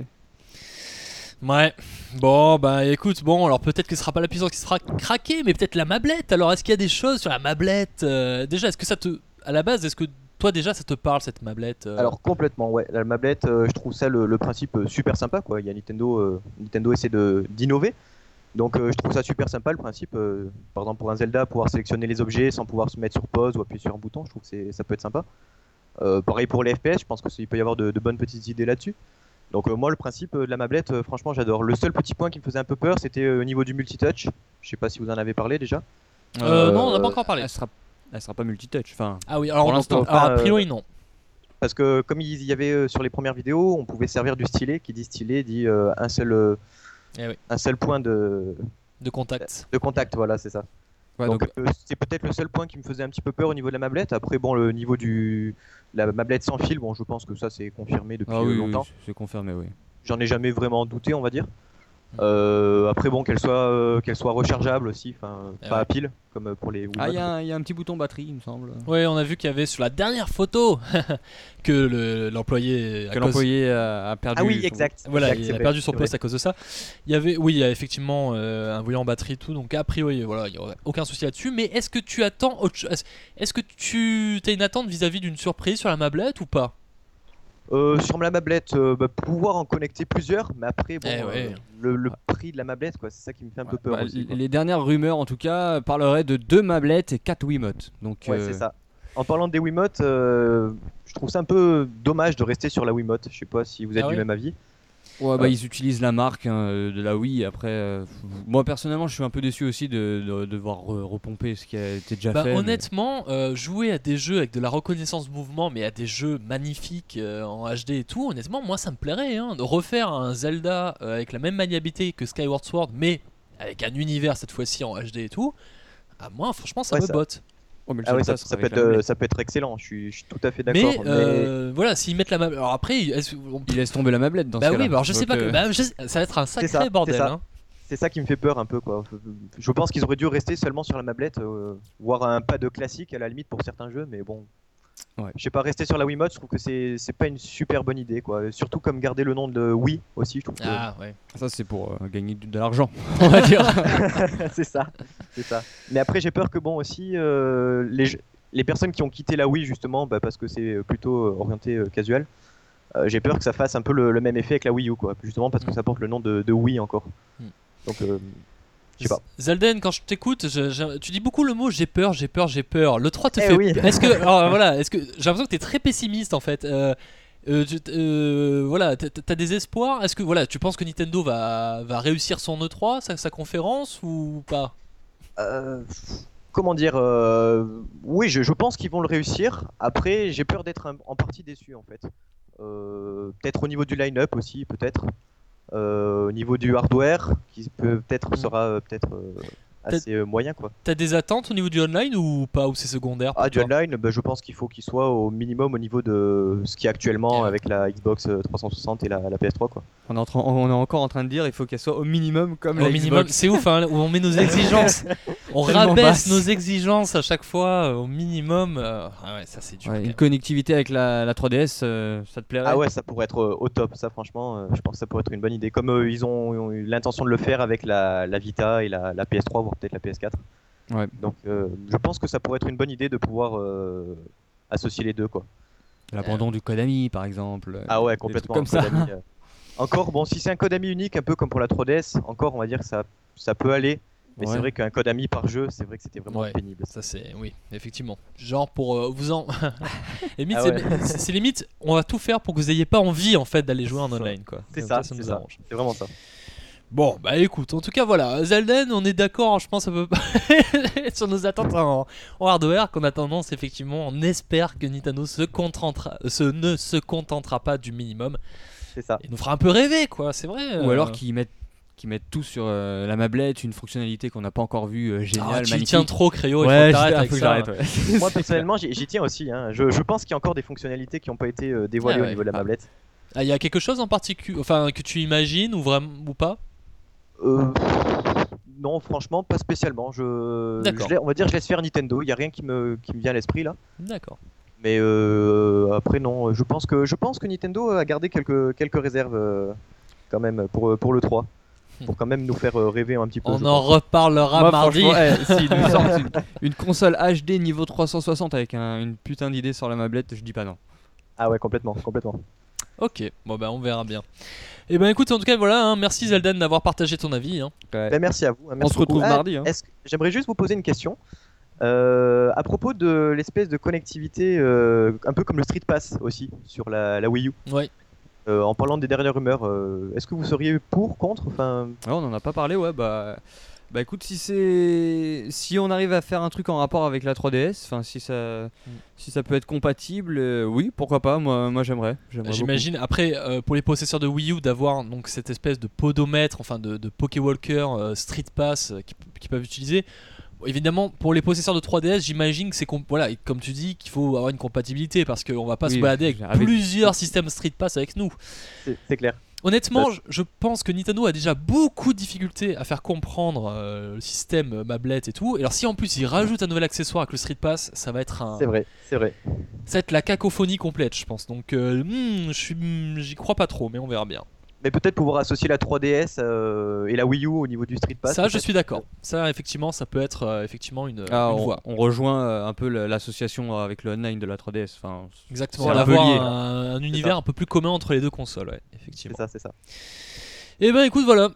Ouais. Bon, bah écoute, bon, alors peut-être que ce sera pas la puissance qui sera craquée, mais peut-être la mablette. Alors, est-ce qu'il y a des choses sur la mablette euh, déjà, est-ce que ça te. À la base, est-ce que toi déjà ça te parle cette mablette euh Alors complètement, ouais. La mablette, euh, je trouve ça le, le principe euh, super sympa, quoi. Il y a Nintendo, euh, Nintendo essaie de d'innover, donc euh, je trouve ça super sympa le principe. euh, par exemple pour un Zelda, pouvoir sélectionner les objets sans pouvoir se mettre sur pause ou appuyer sur un bouton, je trouve que c'est- ça peut être sympa. Euh, pareil pour les F P S, je pense que c'est- il peut y avoir de, de bonnes petites idées là-dessus. Donc euh, moi le principe euh, de la mablette, euh, franchement j'adore. Le seul petit point qui me faisait un peu peur, c'était euh, au niveau du multitouch. Je sais pas si vous en avez parlé déjà. Euh, Euh, Non, on n'a pas encore parlé. elle sera, elle sera pas multitouch. Enfin, Ah oui, alors, pour on- l'instant, alors, a pas, priori, non. Parce que comme il y avait euh, sur les premières vidéos, on pouvait servir du stylet. Qui dit stylet dit euh, un seul, euh, Eh oui. un seul point de, De contact. de contact. Voilà, c'est ça. ouais, donc donc, euh, c'est peut-être le seul point qui me faisait un petit peu peur au niveau de la mablette. Après bon, le niveau du la mablette sans fil, bon, je pense que ça c'est confirmé depuis ah euh, oui, oui, longtemps. c'est confirmé, oui. J'en ai jamais vraiment douté, on va dire. Euh, après bon, qu'elle soit euh, qu'elle soit rechargeable aussi, enfin Eh pas ouais. à pile comme pour les. Ah, il y, Wiimote. a un- il y a un petit bouton batterie, il me semble. Ouais, on a vu qu'il y avait sur la dernière photo que le- l'employé. à Que cause- l'employé a, a perdu. Ah oui, son- exact. Voilà, exact, il c'est a vrai, perdu son c'est poste vrai. à cause de ça. Il y avait, oui, il y a effectivement euh, un volant batterie et tout, donc a priori, voilà, il n'y aurait aucun souci là-dessus. Mais est-ce que tu attends autre chose? Est-ce que tu as une attente vis-à-vis d'une surprise sur la mablette ou pas? Euh, sur la mablette, euh, bah, pouvoir en connecter plusieurs, mais après bon, Eh ouais. euh, le, le prix de la mablette, quoi, c'est ça qui me fait un peu Ouais, peur bah, aussi, quoi. les dernières rumeurs, en tout cas, parleraient de deux mablettes et quatre Wiimotes. Donc, Ouais, euh, c'est ça. En parlant des Wiimotes, euh, je trouve ça un peu dommage de rester sur la Wiimote. Je sais pas si vous êtes Ah du ouais même avis. Ouais, bah, Ouais. ils utilisent la marque hein, de la Wii. Après, euh, moi personnellement, je suis un peu déçu aussi de, de, de devoir re- repomper ce qui a été déjà Bah, fait. mais- honnêtement, euh, jouer à des jeux avec de la reconnaissance mouvement, mais à des jeux magnifiques euh, en H D et tout, honnêtement, moi ça me plairait hein, de refaire un Zelda euh, avec la même maniabilité que Skyward Sword, mais avec un univers cette fois-ci en H D et tout. À moi, franchement, ça Ouais, me ça- botte. Oh, mais le Ah ouais, Zelda ça, sera ça peut avec être, la euh, mablette. ça peut être excellent. Je suis, je suis tout à fait d'accord. Mais euh, voilà, s'ils mettent la map. Alors après, est-ce- on- Il laisse tomber la mablette dans bah ce oui, cas-là. bah alors je sais Donc, pas que. euh, Bah, je sais- ça va être un sacré ça, c'est bordel. ça. Hein. C'est ça qui me fait peur un peu, quoi. Je pense qu'ils auraient dû rester seulement sur la mablette, euh, voire un pas de classique à la limite pour certains jeux, mais bon. Ouais. Je sais pas, rester sur la Wiimote, je trouve que c'est c'est pas une super bonne idée, quoi. Surtout comme garder le nom de Wii aussi, je trouve que Ah ouais. Ça, c'est pour euh, gagner du- de l'argent, on va dire. c'est ça, c'est ça. Mais après, j'ai peur que bon aussi, euh, les jeux- les personnes qui ont quitté la Wii justement, bah, parce que c'est plutôt euh, orienté euh, casual, euh, j'ai peur que ça fasse un peu le, le même effet avec la Wii U, quoi. Justement parce que ça porte le nom de, de Wii encore. Mm. Donc, euh, je sais pas. Zelden, quand je t'écoute, je- je- tu dis beaucoup le mot j'ai peur, j'ai peur, j'ai peur. Le trois te Eh fait. oui. Est-ce que, alors, voilà, est-ce que j'ai l'impression que t'es très pessimiste en fait. Euh, euh, tu- euh, voilà, t'as- t'as des espoirs. Est-ce que voilà, tu penses que Nintendo va, va réussir son E trois, sa, sa conférence ou pas? Euh, comment dire euh, Oui, je, je pense qu'ils vont le réussir. Après, j'ai peur d'être un- en partie déçu en fait. Euh, peut-être au niveau du line-up aussi, peut-être. Euh, au niveau du hardware, qui peut peut-être Mm. sera euh, peut-être euh, assez euh, moyen quoi. T'as des attentes au niveau du online ou pas, ou c'est secondaire pour Ah, du toi? online, bah, je pense qu'il faut qu'il soit au minimum au niveau de ce qui est actuellement Yeah. avec la Xbox euh, trois cent soixante et la, la P S trois quoi. On est, en train- on est encore en train de dire il faut qu'elle soit au minimum comme Au la minimum, Xbox. c'est ouf, hein, où on met nos exigences. On Tellement rabaisse basse. nos exigences à chaque fois euh, au minimum. euh, Ah ouais, ça c'est dur. Ouais, quand une même. connectivité avec la, la trois D S, euh, ça te plairait? Ah ouais, ça pourrait être euh, au top, ça franchement, euh, je pense que ça pourrait être une bonne idée. Comme euh, ils, ont, ils ont eu l'intention de le faire avec la, la Vita et la, la P S trois, voire peut-être la P S quatre. Ouais. Donc euh, je pense que ça pourrait être une bonne idée de pouvoir euh, associer les deux quoi. L'abandon du Konami par exemple. Ah ouais, des complètement. trucs comme un ça. Konami, euh. Encore, bon, si c'est un Konami unique, un peu comme pour la trois D S, encore on va dire que ça, ça peut aller. Mais Ouais. c'est vrai qu'un Konami par jeu, c'est vrai que c'était vraiment Ouais. pénible. Ça c'est oui, effectivement. Genre pour euh, vous en limite, Ah c'est- ouais. c'est c'est limite on va tout faire pour que vous ayez pas envie en fait d'aller jouer en C'est ça. online quoi. C'est Comme ça, ça c'est nous ça. arrange. C'est vraiment ça. Bon, bah écoute, en tout cas voilà, Zelden, on est d'accord, je pense un peu sur nos attentes en, en hardware, qu'on a tendance effectivement, on espère que Nintendo se contentera, se, ne se contentera pas du minimum C'est ça. et nous fera un peu rêver quoi, c'est vrai. Ou euh. alors qu'ils mettent, qu'ils mettent tout sur euh, la mablette, une fonctionnalité qu'on n'a pas encore vue, euh, Ah, géniale, tu y magnifique. tiens trop Créo, il Ouais, faut que t'arrêtes j'espère, avec faut que ça. j'arrête, ouais. Moi personnellement, j'y j'y tiens aussi. Hein. Je, je pense qu'il y a encore des fonctionnalités qui n'ont pas été euh, dévoilées Ah au ouais. niveau de la Ah. tablette. Ah, il y a quelque chose en particulier, enfin que tu imagines ou vraiment ou pas? Euh, non, franchement, pas spécialement. Je, D'accord. je lai- on va dire, je laisse faire Nintendo. Il y a rien qui me, qui me vient à l'esprit là. D'accord. Mais euh, après, non. Je pense que, je pense que Nintendo a gardé quelques, quelques réserves euh, quand même pour, pour le trois, pour quand même nous faire euh, rêver un petit peu. On je en pense. reparlera Moi, mardi. franchement, eh, s'ils nous sortent une, une console H D niveau trois cent soixante avec un- une putain d'idée sur la mablette, je dis pas non. Ah ouais, complètement, complètement. Ok, bon bah on verra bien. Et ben écoute, en tout cas voilà, hein, merci Zelden d'avoir partagé ton avis. Hein. Ouais. Ben, merci à vous. hein, On merci se retrouve beaucoup. Ah, mardi. Hein. est-ce que- J'aimerais juste vous poser une question. Euh, à propos de l'espèce de connectivité, euh, un peu comme le Street Pass aussi, sur la, la Wii U. Ouais. Euh, en parlant des dernières rumeurs, euh, est-ce que vous seriez pour, contre enfin, Ouais, on en a pas parlé, ouais. Bah, bah écoute, si c'est, si on arrive à faire un truc en rapport avec la trois D S, enfin si ça, si ça peut être compatible, euh, oui, pourquoi pas. Moi, moi j'aimerais. j'aimerais J'imagine après euh, pour les possesseurs de Wii U d'avoir donc cette espèce de podomètre, enfin de, de Pokéwalker euh, Street Pass euh, qui, qui peuvent utiliser. Bon, évidemment pour les possesseurs de trois D S, j'imagine que c'est com- voilà, et comme tu dis qu'il faut avoir une compatibilité parce qu'on va pas se Oui, balader avec, avec- plusieurs systèmes Street Pass avec nous. c'est c'est clair. Honnêtement, Euh, je, je pense que Nintendo a déjà beaucoup de difficultés à faire comprendre euh, le système euh, mablette et tout. Et alors si en plus ils rajoutent un nouvel accessoire avec le Street Pass, ça va être un, C'est vrai, c'est vrai. ça va être la cacophonie complète, je pense. Donc euh, hmm, je suis, hmm, j'y crois pas trop, mais on verra bien. Mais peut-être pouvoir associer la trois D S euh, et la Wii U au niveau du Street Pass. Ça, je peut-être. suis d'accord. Ça, effectivement, ça peut être euh, effectivement une, Ah, une on, voie. on rejoint euh, un peu le- l'association avec le online de la trois D S. Enfin, Exactement. c'est un peu Avoir lié. un, un univers un peu plus commun entre les deux consoles, ouais, C'est effectivement. ça, c'est ça. Et ben écoute, voilà.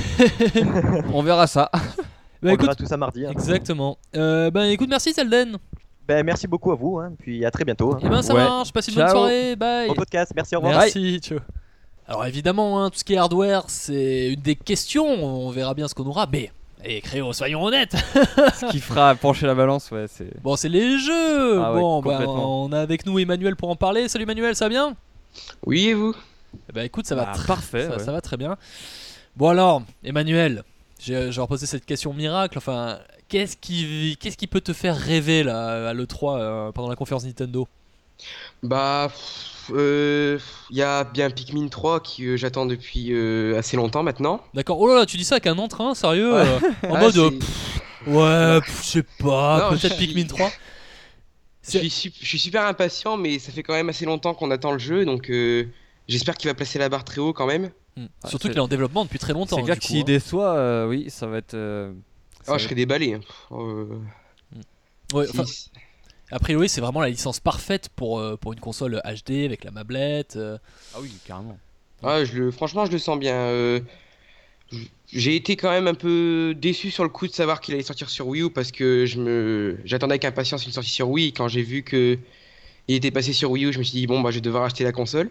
on verra ça. Bah, On écoute, verra tout ça mardi. hein. exactement. Euh, ben écoute, merci Zelden. Ben, merci beaucoup à vous, hein, puis à très bientôt. hein. Et ben ça Ouais. marche. Passe une Ciao. bonne soirée. Bye. Bon podcast, merci, au revoir. Merci, ciao. Alors évidemment, hein, tout ce qui est hardware, c'est une des questions. On verra bien ce qu'on aura. Mais, et Créo, soyons honnêtes. Ce qui fera pencher la balance, ouais, c'est. Bon, c'est les jeux. Ah ouais, bon, bah, complètement. on a avec nous Emmanuel pour en parler. Salut Emmanuel, ça va bien? Oui, et vous? Eh ben écoute, ça va Ah, tr- parfait, ça, ouais. ça va très bien. Bon alors, Emmanuel, j'ai j'ai reposé cette question miracle. Enfin, qu'est-ce qui, qu'est-ce qui peut te faire rêver là à l'E trois euh, pendant la conférence Nintendo? Bah, il euh, y a bien Pikmin trois qui euh, j'attends depuis euh, assez longtemps maintenant. D'accord. Oh là là, tu dis ça avec un entrain, sérieux? Ouais. euh, En Ah, mode, c'est- euh, pff, ouais, pff, je sais pas, Non, peut-être je- Pikmin trois. Je c'est- suis, sup- je suis super impatient, mais ça fait quand même assez longtemps qu'on attend le jeu, donc euh, j'espère qu'il va placer la barre très haut quand même. Hmm. Ah, Surtout c'est- qu'il est en développement depuis très longtemps. C'est clair du que coup, s'il hein. déçoit, euh, oui, ça va être. euh, ça Oh, va je être- serais déballé. Euh, Ouais, si- enfin, A priori, c'est vraiment la licence parfaite pour, euh, pour une console H D avec la mablette. euh. Ah oui, carrément. Ah, je le, franchement, je le sens bien. euh, j- J'ai été quand même un peu déçu sur le coup de savoir qu'il allait sortir sur Wii U parce que je me, j'attendais avec impatience une sortie sur Wii. Et quand j'ai vu que il était passé sur Wii U, je me suis dit bon bah je vais devoir acheter la console.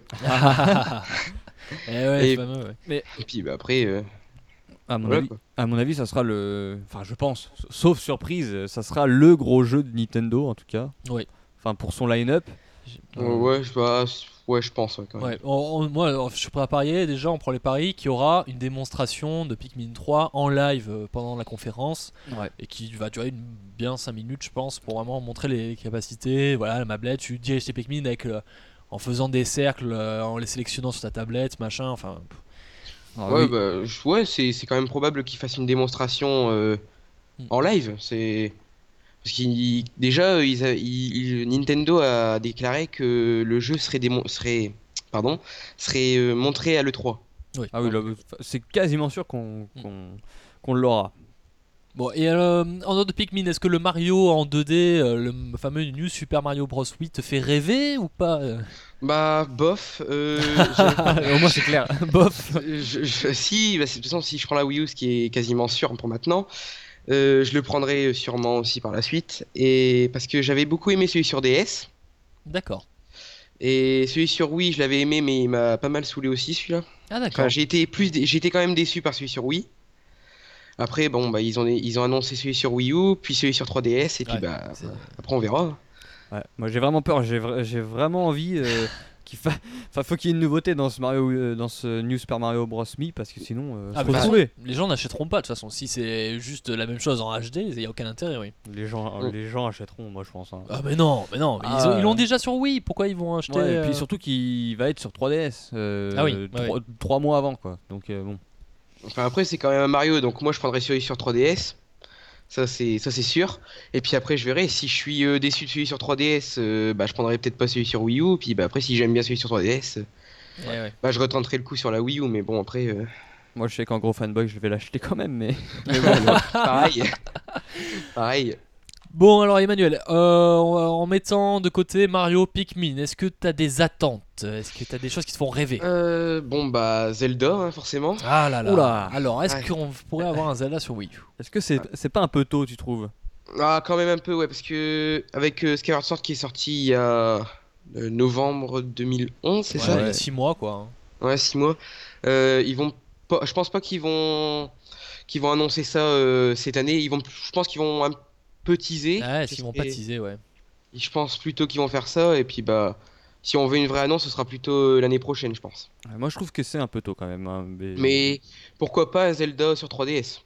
Eh ouais, Et- fameux, ouais. Et puis bah, après, euh, À mon, voilà, avis, quoi. à mon avis, ça sera le. Enfin, je pense, sauf surprise, ça sera le gros jeu de Nintendo en tout cas. Oui. Enfin, pour son line-up. Ouais, ouais, je, bah, c- ouais, je pense ouais, quand même. Ouais, on- on- moi, je suis prêt à parier. Déjà, on prend les paris qu'il y aura une démonstration de Pikmin trois en live euh, pendant la conférence Ouais. et qui va durer une, bien cinq minutes, je pense, pour vraiment montrer les capacités. Voilà, la mablette, tu diriges tes Pikmin avec, euh, en faisant des cercles, euh, en les sélectionnant sur ta tablette, machin. Enfin, pff. Ah Ouais, oui. bah, je- ouais, c'est c'est quand même probable qu'il fasse une démonstration euh, Mm. en live. C'est parce qu'il déjà ils a- il- il- Nintendo a déclaré que le jeu serait démon... serait pardon serait euh, montré à l'E trois. Oui. Ah oui, là, c'est quasiment sûr qu'on qu'on qu'on l'aura. Bon, et euh, en dehors de Pikmin, est-ce que le Mario en deux D, euh, le fameux New Super Mario Bros. Wii, te fait rêver ou pas euh Bah bof. euh, Au moins, c'est clair. Bof. je- je- je- si, bah, c'est- de toute façon, si je prends la Wii U, ce qui est quasiment sûr pour maintenant, euh, je le prendrai sûrement aussi par la suite. Et parce que j'avais beaucoup aimé celui sur D S. D'accord. Et celui sur Wii, je l'avais aimé, mais il m'a pas mal saoulé aussi celui-là. Ah, d'accord. Enfin, j'ai été plus, dé- j'ai été quand même déçu par celui sur Wii. Après, bon, bah, ils ont, ils ont annoncé celui sur Wii U, puis celui sur trois D S, et puis Ouais, bah, c'est- après on verra. Ouais, moi, j'ai vraiment peur. J'ai vra- j'ai vraiment envie euh, qu'il fa... enfin, faut qu'il y ait une nouveauté dans ce Mario, euh, dans ce New Super Mario Bros. Me parce que sinon, euh, Ah, se mais retrouver. les gens n'achèteront pas de toute façon. Si c'est juste la même chose en H D, il n'y a aucun intérêt, oui. Les gens, Mm. les gens achèteront, moi, je pense. hein. Ah, mais non, mais non, mais Ah, ils ont- ils l'ont euh. déjà sur Wii. Pourquoi ils vont acheter Ouais, et puis euh, surtout qu'il va être sur trois D S. euh, Ah oui, ouais, trois, trois mois avant, quoi. Donc euh, bon. Enfin, après, c'est quand même un Mario, donc moi je prendrai celui sur trois D S. Ça, c'est ça c'est sûr. Et puis après, je verrai. Si je suis euh, déçu de celui sur trois D S, euh, bah, je prendrai peut-être pas celui sur Wii U. Puis bah, après, si j'aime bien celui sur trois D S, euh, Ouais, ouais. bah, je retenterai le coup sur la Wii U. Mais bon, après, euh, Moi, je sais qu'en gros fanboy, je vais l'acheter quand même, mais. mais bon, pareil. Pareil. Bon, alors Emmanuel, euh, en en mettant de côté Mario, Pikmin, est-ce que t'as des attentes? Est-ce que t'as des choses qui te font rêver? Euh, bon, bah, Zelda, hein, forcément. Ah là là. Oula. Alors, est-ce Ouais. qu'on pourrait avoir un Zelda sur Wii U? Est-ce que c'est c'est pas un peu tôt, tu trouves? Ah, quand même un peu, ouais, parce que avec euh, Skyward Sword qui est sorti il y a euh, novembre deux mille onze, c'est Ouais, ça? il y a six mois, quoi. Ouais, six mois. Euh, ils vont pas, je pense pas qu'ils vont, qu'ils vont annoncer ça euh, cette année. Ils vont, je pense qu'ils vont un peu teaser. Ouais, Ce s'ils vont serait- pas teaser, ouais. Je pense plutôt qu'ils vont faire ça. Et puis bah, si on veut une vraie annonce, ce sera plutôt euh, l'année prochaine, je pense. Ouais, Moi, je trouve que c'est un peu tôt quand même. hein, mais... Mais pourquoi pas un Zelda sur trois D S?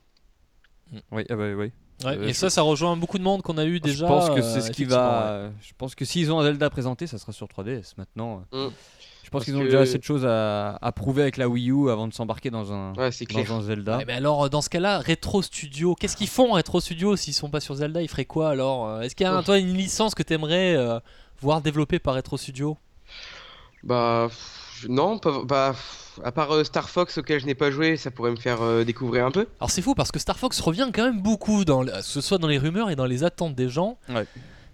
Oui, ah bah, oui. Ouais, Euh, et je- ça, ça rejoint beaucoup de monde qu'on a eu déjà. je pense que euh, c'est ce qui effectivement, va. Je pense que s'ils ont un Zelda présenté, ça sera sur trois D S maintenant. euh, Mm. Je pense Parce qu'ils ont que- déjà assez de choses à, à prouver avec la Wii U avant de s'embarquer dans un, Ouais, c'est clair. dans un Zelda. Ouais, mais alors, dans ce cas-là, Retro Studio, qu'est-ce qu'ils font Retro Studio s'ils sont pas sur Zelda? Ils feraient quoi alors? Euh, Est-ce qu'il y a un- Ouf. toi une licence que t'aimerais euh, voir développée par Retro Studio? Bah pff, je- non, pas, bah pff, à part euh, Star Fox auquel je n'ai pas joué, ça pourrait me faire euh, découvrir un peu. Alors c'est fou parce que Star Fox revient quand même beaucoup, dans, le- que ce soit dans les rumeurs et dans les attentes des gens. Ouais.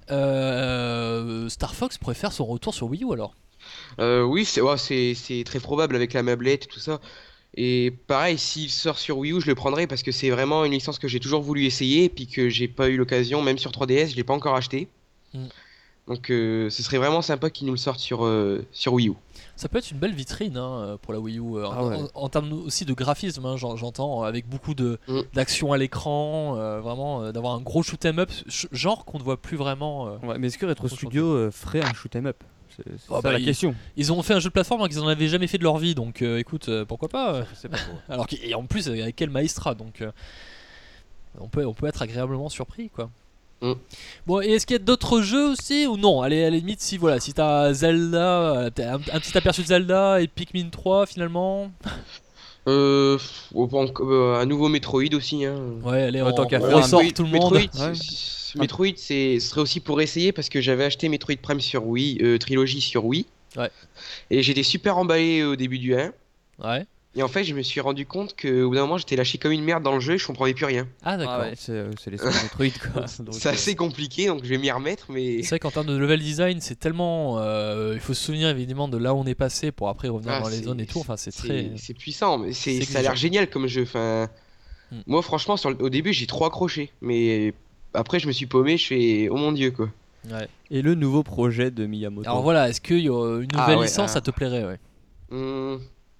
Euh, Star Fox pourrait faire son retour sur Wii U alors. Euh, oui, c'est ouais, c'est c'est très probable avec la mablette et tout ça. Et pareil, s'il sort sur Wii U, je le prendrai parce que c'est vraiment une licence que j'ai toujours voulu essayer et puis que j'ai pas eu l'occasion, même sur trois D S, je l'ai pas encore acheté. Mm. Donc euh, ce serait vraiment sympa qu'ils nous le sortent sur, euh, sur Wii U. Ça peut être une belle vitrine hein, pour la Wii U, euh, en, Ah ouais. en- en termes aussi de graphisme, hein, j'en- j'entends, avec beaucoup de Mm. d'action à l'écran, euh, vraiment euh, d'avoir un gros shoot 'em up, ch- genre qu'on ne voit plus vraiment. euh. Ouais, mais est-ce que Retro Franchement, Studio euh, ferait un shoot 'em up? C'est c'est Oh, ça bah, la il- question. Ils ont fait un jeu de plateforme alors qu'ils en avaient jamais fait de leur vie, donc euh, écoute, euh, pourquoi pas euh. Je sais pas trop. Alors qu'il- et en plus avec quel Maestra, donc euh, on peut on peut être agréablement surpris quoi. Mm. Bon, et est-ce qu'il y a d'autres jeux aussi ou non? Allez, à la limite, si voilà, si t'as Zelda, euh, t'as un, un petit aperçu de Zelda et Pikmin trois finalement. Euh, pff, oh, bon, euh, un nouveau Metroid aussi. Hein. Ouais, allez, Ouais, on, tant qu'à on faire, un ressort Metroid- tout le monde. Metroid, Ouais. c'est- Metroid, c'est, ce serait aussi pour essayer parce que j'avais acheté Metroid Prime sur Wii, euh, Trilogy sur Wii. Ouais. Et j'étais super emballé au début du un. Ouais. Et en fait, je me suis rendu compte qu'au bout d'un moment, j'étais lâché comme une merde dans le jeu et je comprenais plus rien. Ah d'accord. Ah ouais, c'est, euh, c'est les Super Metroid quoi. Donc, C'est euh, assez compliqué, donc je vais m'y remettre, mais. C'est vrai qu'en termes de level design, c'est tellement. euh, il faut se souvenir évidemment de là où on est passé pour après revenir Ah, dans les c'est- zones et tout. Enfin, c'est C'est très. c'est puissant, mais c'est c'est ça a l'air exigeant. génial comme jeu. Enfin, Hmm. moi, franchement, sur le- au début, j'ai trop accroché, mais après, je me suis paumé. Je fais, oh mon dieu, quoi. Ouais. Et le nouveau projet de Miyamoto. Alors voilà, est-ce qu'il y a une Ah nouvelle ouais, licence, ah. ça te plairait, ouais. Hmm.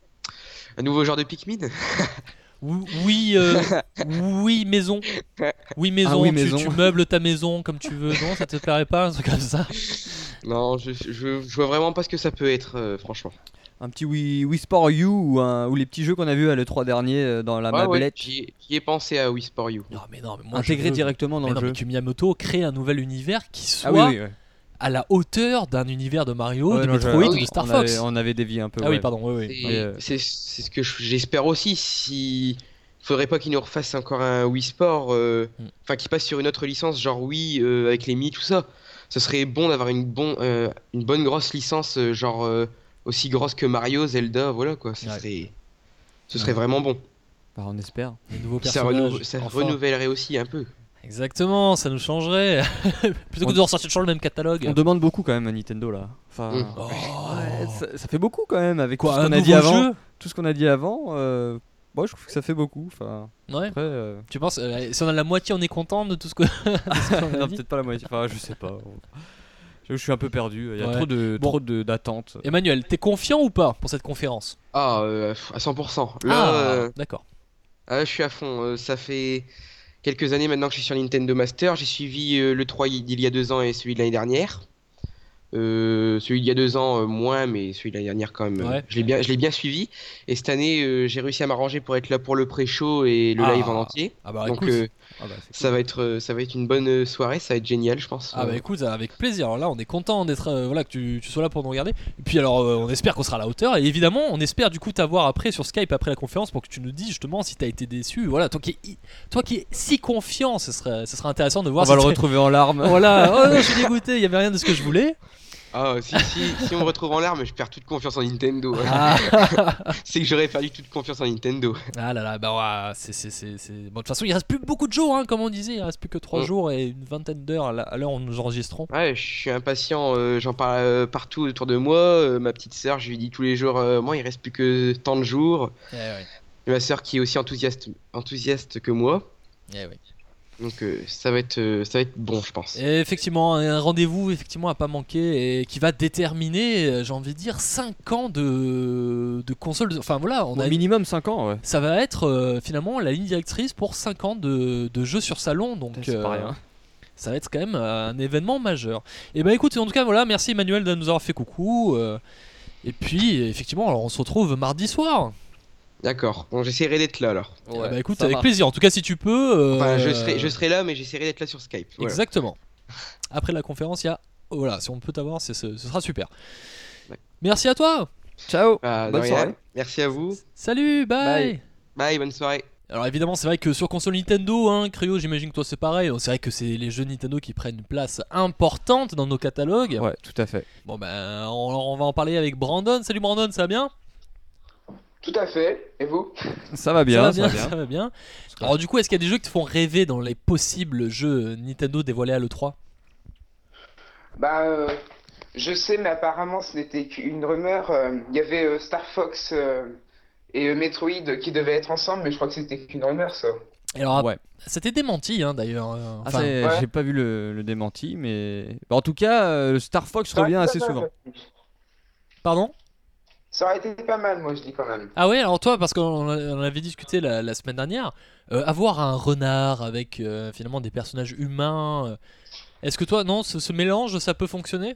Un nouveau genre de Pikmin. Ou- Oui, euh, oui maison. Oui maison. Ah oui, tu, maison. tu meubles ta maison comme tu veux. Non, ça te plairait pas un truc comme ça? Non, je, je, je vois vraiment pas ce que ça peut être, euh, franchement. Un petit Wii, Wii Sport U ou, un, ou les petits jeux qu'on a vus à l'E trois dernier euh, dans la Ouais, ouais, mablette. j'y ai- j'y ai pensé à Wii Sport U. Non mais non, mais moi Intégré je veux- directement dans Mais le non, jeu. mais que Miyamoto crée un nouvel univers qui soit Ah oui, oui, ouais. à la hauteur d'un univers de Mario, Ouais, de non, je- Metroid ah ou oui, de Star on Fox. Avait, on avait dévié un peu. Ah oui, ouais. pardon, oui, oui. C'est Mais, euh, c'est- c'est ce que je- j'espère aussi. Si faudrait pas qu'ils nous refassent encore un Wii Sport, euh, Mm. enfin qu'ils passent sur une autre licence, genre Wii euh, avec les Mi, tout ça. Ce serait bon d'avoir une, bon, euh, une bonne grosse licence, euh, genre euh, aussi grosse que Mario, Zelda, voilà quoi. Ce Ouais. serait, ce serait Ouais. vraiment bon. Bah, on espère. Les nouveaux Ça, personnages. renou- ça enfin. renouvellerait aussi un peu. Exactement, ça nous changerait. Plutôt que On- de ressortir toujours le même catalogue. On demande beaucoup quand même à Nintendo là. Enfin, Mm. Oh. ouais, ça, ça fait beaucoup quand même avec Quoi, tout ce un qu'on a dit nouveau avant. jeu? Tout ce qu'on a dit avant. Euh... Moi, je trouve que ça fait beaucoup. Enfin, Ouais. après, euh, Tu penses, euh, si on a la moitié, on est content de tout ce que. de ce qu'on a non, dit peut-être pas la moitié. Enfin, je sais pas. Je, je suis un peu perdu. Il y a Ouais. trop de Bon. trop de d'attentes. Emmanuel, t'es confiant ou pas pour cette conférence? Ah, euh, à cent pour cent. Là, Ah, euh, d'accord. ah, je suis à fond. Euh, ça fait quelques années maintenant que je suis sur Nintendo Master. J'ai suivi euh, le trois d'il y a deux ans et celui de l'année dernière. Euh, celui d'il y a deux ans, euh, moins, mais celui de l'année dernière quand même. euh, Ouais. je l'ai bien, je l'ai bien suivi. Et cette année, euh, j'ai réussi à m'arranger pour être là pour le pré-show et le Ah. live en entier. Ah bah Donc écoute. euh, Ah bah, c'est ça va être, euh, ça va être une bonne euh, soirée. Ça va être génial, je pense. Ah bah écoute, avec plaisir. Alors là, on est content d'être, euh, voilà, que tu, tu sois là pour nous regarder. Et puis alors, euh, on espère qu'on sera à la hauteur. Et évidemment, on espère du coup t'avoir après sur Skype après la conférence pour que tu nous dises justement si t'as été déçu. Voilà, toi qui es, toi qui es si confiant, ce serait, ce serait intéressant de On voir. va si le t'es- retrouver en larmes. Voilà. Oh non, je suis dégoûté. Il y avait rien de ce que je voulais. Ah, si, si, si on me retrouve en larmes, je perds toute confiance en Nintendo. Ah, C'est que j'aurais perdu toute confiance en Nintendo. ah là là, bah ouais, c'est, c'est, c'est, c'est- bon, de toute façon, il reste plus beaucoup de jours, hein, comme on disait. Il reste plus que trois Mm. jours et une vingtaine d'heures à la- à l'heure où nous enregistrons. Ouais, je suis impatient, euh, j'en parle euh, partout autour de moi. euh, ma petite sœur, je lui dis tous les jours, euh, moi il reste plus que tant de jours. Eh ouais. Et ma sœur qui est aussi enthousiaste, enthousiaste que moi. Eh ouais. Donc euh, ça va être, euh, ça va être bon, je pense. Et effectivement, un rendez-vous effectivement à pas manquer et qui va déterminer, euh, j'ai envie de dire, cinq ans de, de console. de- Enfin voilà, on Au a minimum cinq ans, ouais. ça va être euh, finalement la ligne directrice pour cinq ans de, de jeux sur salon. Donc C'est pas euh, rien. ça va être quand même euh, un événement majeur. Et bah écoute, en tout cas voilà, merci Emmanuel de nous avoir fait coucou. euh, et puis effectivement, alors on se retrouve mardi soir. D'accord, bon, j'essaierai d'être là alors. Eh bah écoute, ça avec marche. plaisir. En tout cas, si tu peux. euh, Enfin, je serai, je serai là, mais j'essaierai d'être là sur Skype. Voilà. Exactement. Après la conférence, il y a. Voilà, si on peut t'avoir, c'est- ce ce sera super. Ouais. Merci à toi. Ciao. Ah, de Bonne rien. soirée. Merci à vous. Salut, bye. Bye. Bye, bonne soirée. Alors évidemment, c'est vrai que sur console Nintendo, hein, Cryo, j'imagine que toi c'est pareil. C'est vrai que c'est les jeux Nintendo qui prennent une place importante dans nos catalogues. Ouais, tout à fait. Bon ben, on, on va en parler avec Brandon. Salut Brandon, ça va bien? Tout à fait. Et vous? Ça va bien, ça va bien, ça va bien. Alors du coup, est-ce qu'il y a des jeux qui te font rêver dans les possibles jeux Nintendo dévoilés à l'E trois? Bah, euh, je sais, mais apparemment, ce n'était qu'une rumeur. Euh, Il y avait euh, Star Fox euh, et euh, Metroid qui devaient être ensemble, mais je crois que c'était qu'une rumeur, ça. Et alors, Ouais. c'était démenti hein, d'ailleurs. euh, Ah, enfin, c'est- ouais. J'ai pas vu le, le démenti, mais bah, en tout cas, euh, Star Fox revient assez souvent. pardon? Ça aurait été pas mal, moi, je dis quand même. Ah ouais, alors toi, parce qu'on a- on avait discuté la, la semaine dernière, euh, avoir un renard avec euh, finalement des personnages humains, euh, est-ce que toi, non, ce, ce mélange, ça peut fonctionner?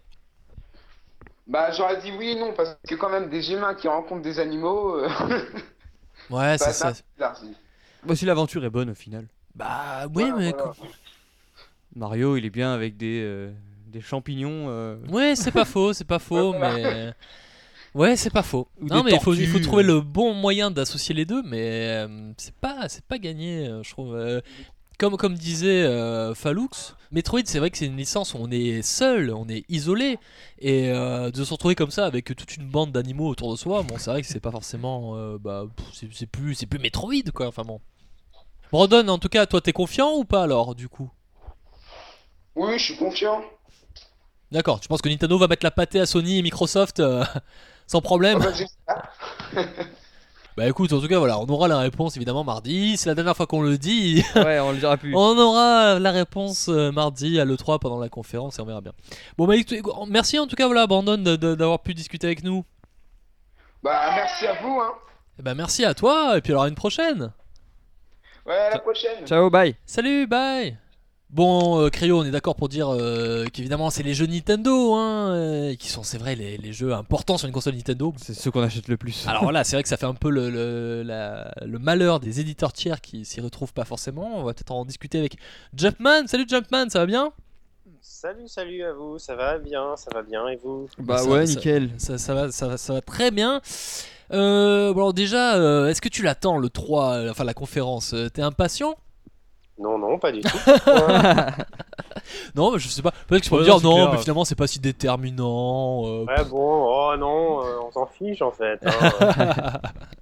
Bah, j'aurais dit oui et non, parce que quand même, des humains qui rencontrent des animaux, euh, Ouais, bah, c'est c'est ça. un peu bizarre, si. Bah, si l'aventure est bonne au final. Bah oui, Voilà, mais voilà. écoute- Mario, il est bien avec des, euh, des champignons. euh, ouais, c'est pas faux, c'est pas faux, mais ouais, c'est pas faux. Ou Non, des mais il faut, il faut tortues. trouver le bon moyen d'associer les deux, mais euh, c'est pas, c'est pas gagné, euh, je trouve. Euh, comme, comme disait euh, Falux, Metroid, c'est vrai que c'est une licence où on est seul, on est isolé, et euh, de se retrouver comme ça avec toute une bande d'animaux autour de soi, bon, c'est vrai que c'est pas forcément, euh, bah, pff, c'est, c'est plus, c'est plus Metroid, quoi. Enfin bon. Brandon, en tout cas, toi, t'es confiant ou pas alors, du coup? Oui, je suis confiant. D'accord. Tu penses que Nintendo va mettre la pâtée à Sony et Microsoft euh, sans problème? Enfin, j'espère. Bah écoute, en tout cas, voilà, on aura la réponse évidemment mardi. C'est la dernière fois qu'on le dit. Ouais, on le dira plus. On aura la réponse euh, mardi à l'E trois pendant la conférence et on verra bien. Bon, bah écoute, merci en tout cas, voilà, Brandon, de- de- d'avoir pu discuter avec nous. Bah, merci à vous, hein. Et bah merci à toi, et puis alors à une prochaine. Ouais, à la prochaine. Ciao, bye. Salut, bye. Bon, euh, Cryo, on est d'accord pour dire euh, qu'évidemment c'est les jeux Nintendo, hein, euh, qui sont, c'est vrai, les, les jeux importants sur une console Nintendo. C'est ceux qu'on achète le plus. Alors voilà, c'est vrai que ça fait un peu le, le, la- le malheur des éditeurs tiers qui s'y retrouvent pas forcément. On va peut-être en discuter avec Jumpman. Salut Jumpman, ça va bien? Salut, salut à vous, ça va bien, ça va bien, et vous? Bah Ça- ouais, ça- nickel. Ça, ça va, ça, va, ça va très bien. Euh, bon alors déjà, euh, est-ce que tu l'attends le trois, euh, enfin la conférence? euh, T'es impatient? Non, non, pas du tout. Non, mais je sais pas. Peut-être que tu peux Ouais, me dire non, c'est non, clair. mais finalement c'est pas si déterminant. euh, Ouais, bon, oh non, euh, on s'en fiche en fait. hein.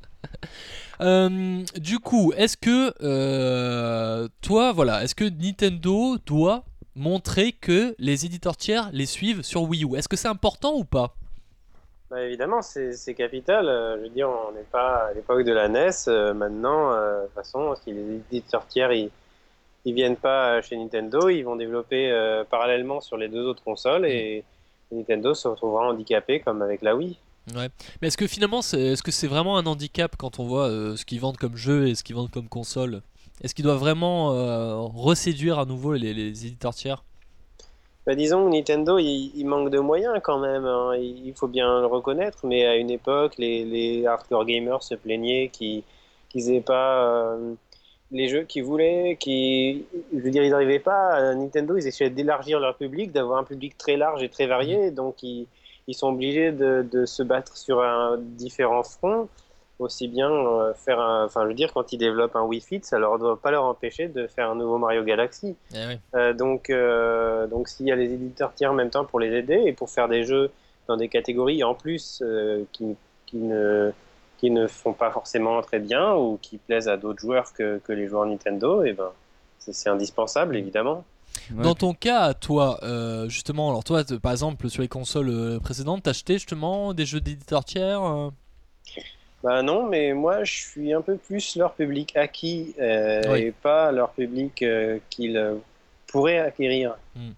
Euh, du coup, est-ce que euh, toi, voilà, est-ce que Nintendo doit montrer que les éditeurs tiers les suivent sur Wii U? Est-ce que c'est important ou pas? Bah, évidemment, c'est c'est capital. euh, Je veux dire, on n'est pas à l'époque de la N E S. euh, Maintenant, euh, de toute façon, si les éditeurs tiers ils, ils viennent pas chez Nintendo, ils vont développer euh, parallèlement sur les deux autres consoles et Nintendo se retrouvera handicapé comme avec la Wii. Ouais. Mais est-ce que finalement, c'est, est-ce que c'est vraiment un handicap quand on voit euh, ce qu'ils vendent comme jeu et ce qu'ils vendent comme console? Est-ce qu'ils doivent vraiment euh, reséduire à nouveau les, les éditeurs tiers? Bah, disons que Nintendo, il, il manque de moyens quand même, hein. Il il faut bien le reconnaître, mais à une époque, les, les hardcore gamers se plaignaient qu'ils qu'ils aient pas euh, les jeux qu'ils voulaient, qui, je veux dire, ils n'arrivaient pas. À Nintendo, ils essayaient d'élargir leur public, d'avoir un public très large et très varié, donc ils, ils sont obligés de, de se battre sur un différents fronts. Aussi bien euh, faire un, enfin, je veux dire, quand ils développent un Wii Fit, ça leur doit pas leur empêcher de faire un nouveau Mario Galaxy. Eh oui. Euh, donc, euh, donc s'il y a les éditeurs tiers en même temps pour les aider et pour faire des jeux dans des catégories en plus euh, qui, qui, ne, qui ne font pas forcément très bien ou qui plaisent à d'autres joueurs que, que les joueurs Nintendo, et ben, c'est c'est indispensable évidemment. Ouais, Dans puis- ton cas, toi, euh, justement, alors toi, t- par exemple, sur les consoles euh, précédentes, t'as acheté justement des jeux d'éditeurs tiers euh Bah non, mais moi je suis un peu plus leur public acquis euh, Oui. et pas leur public euh, qu'ils euh, pourraient acquérir.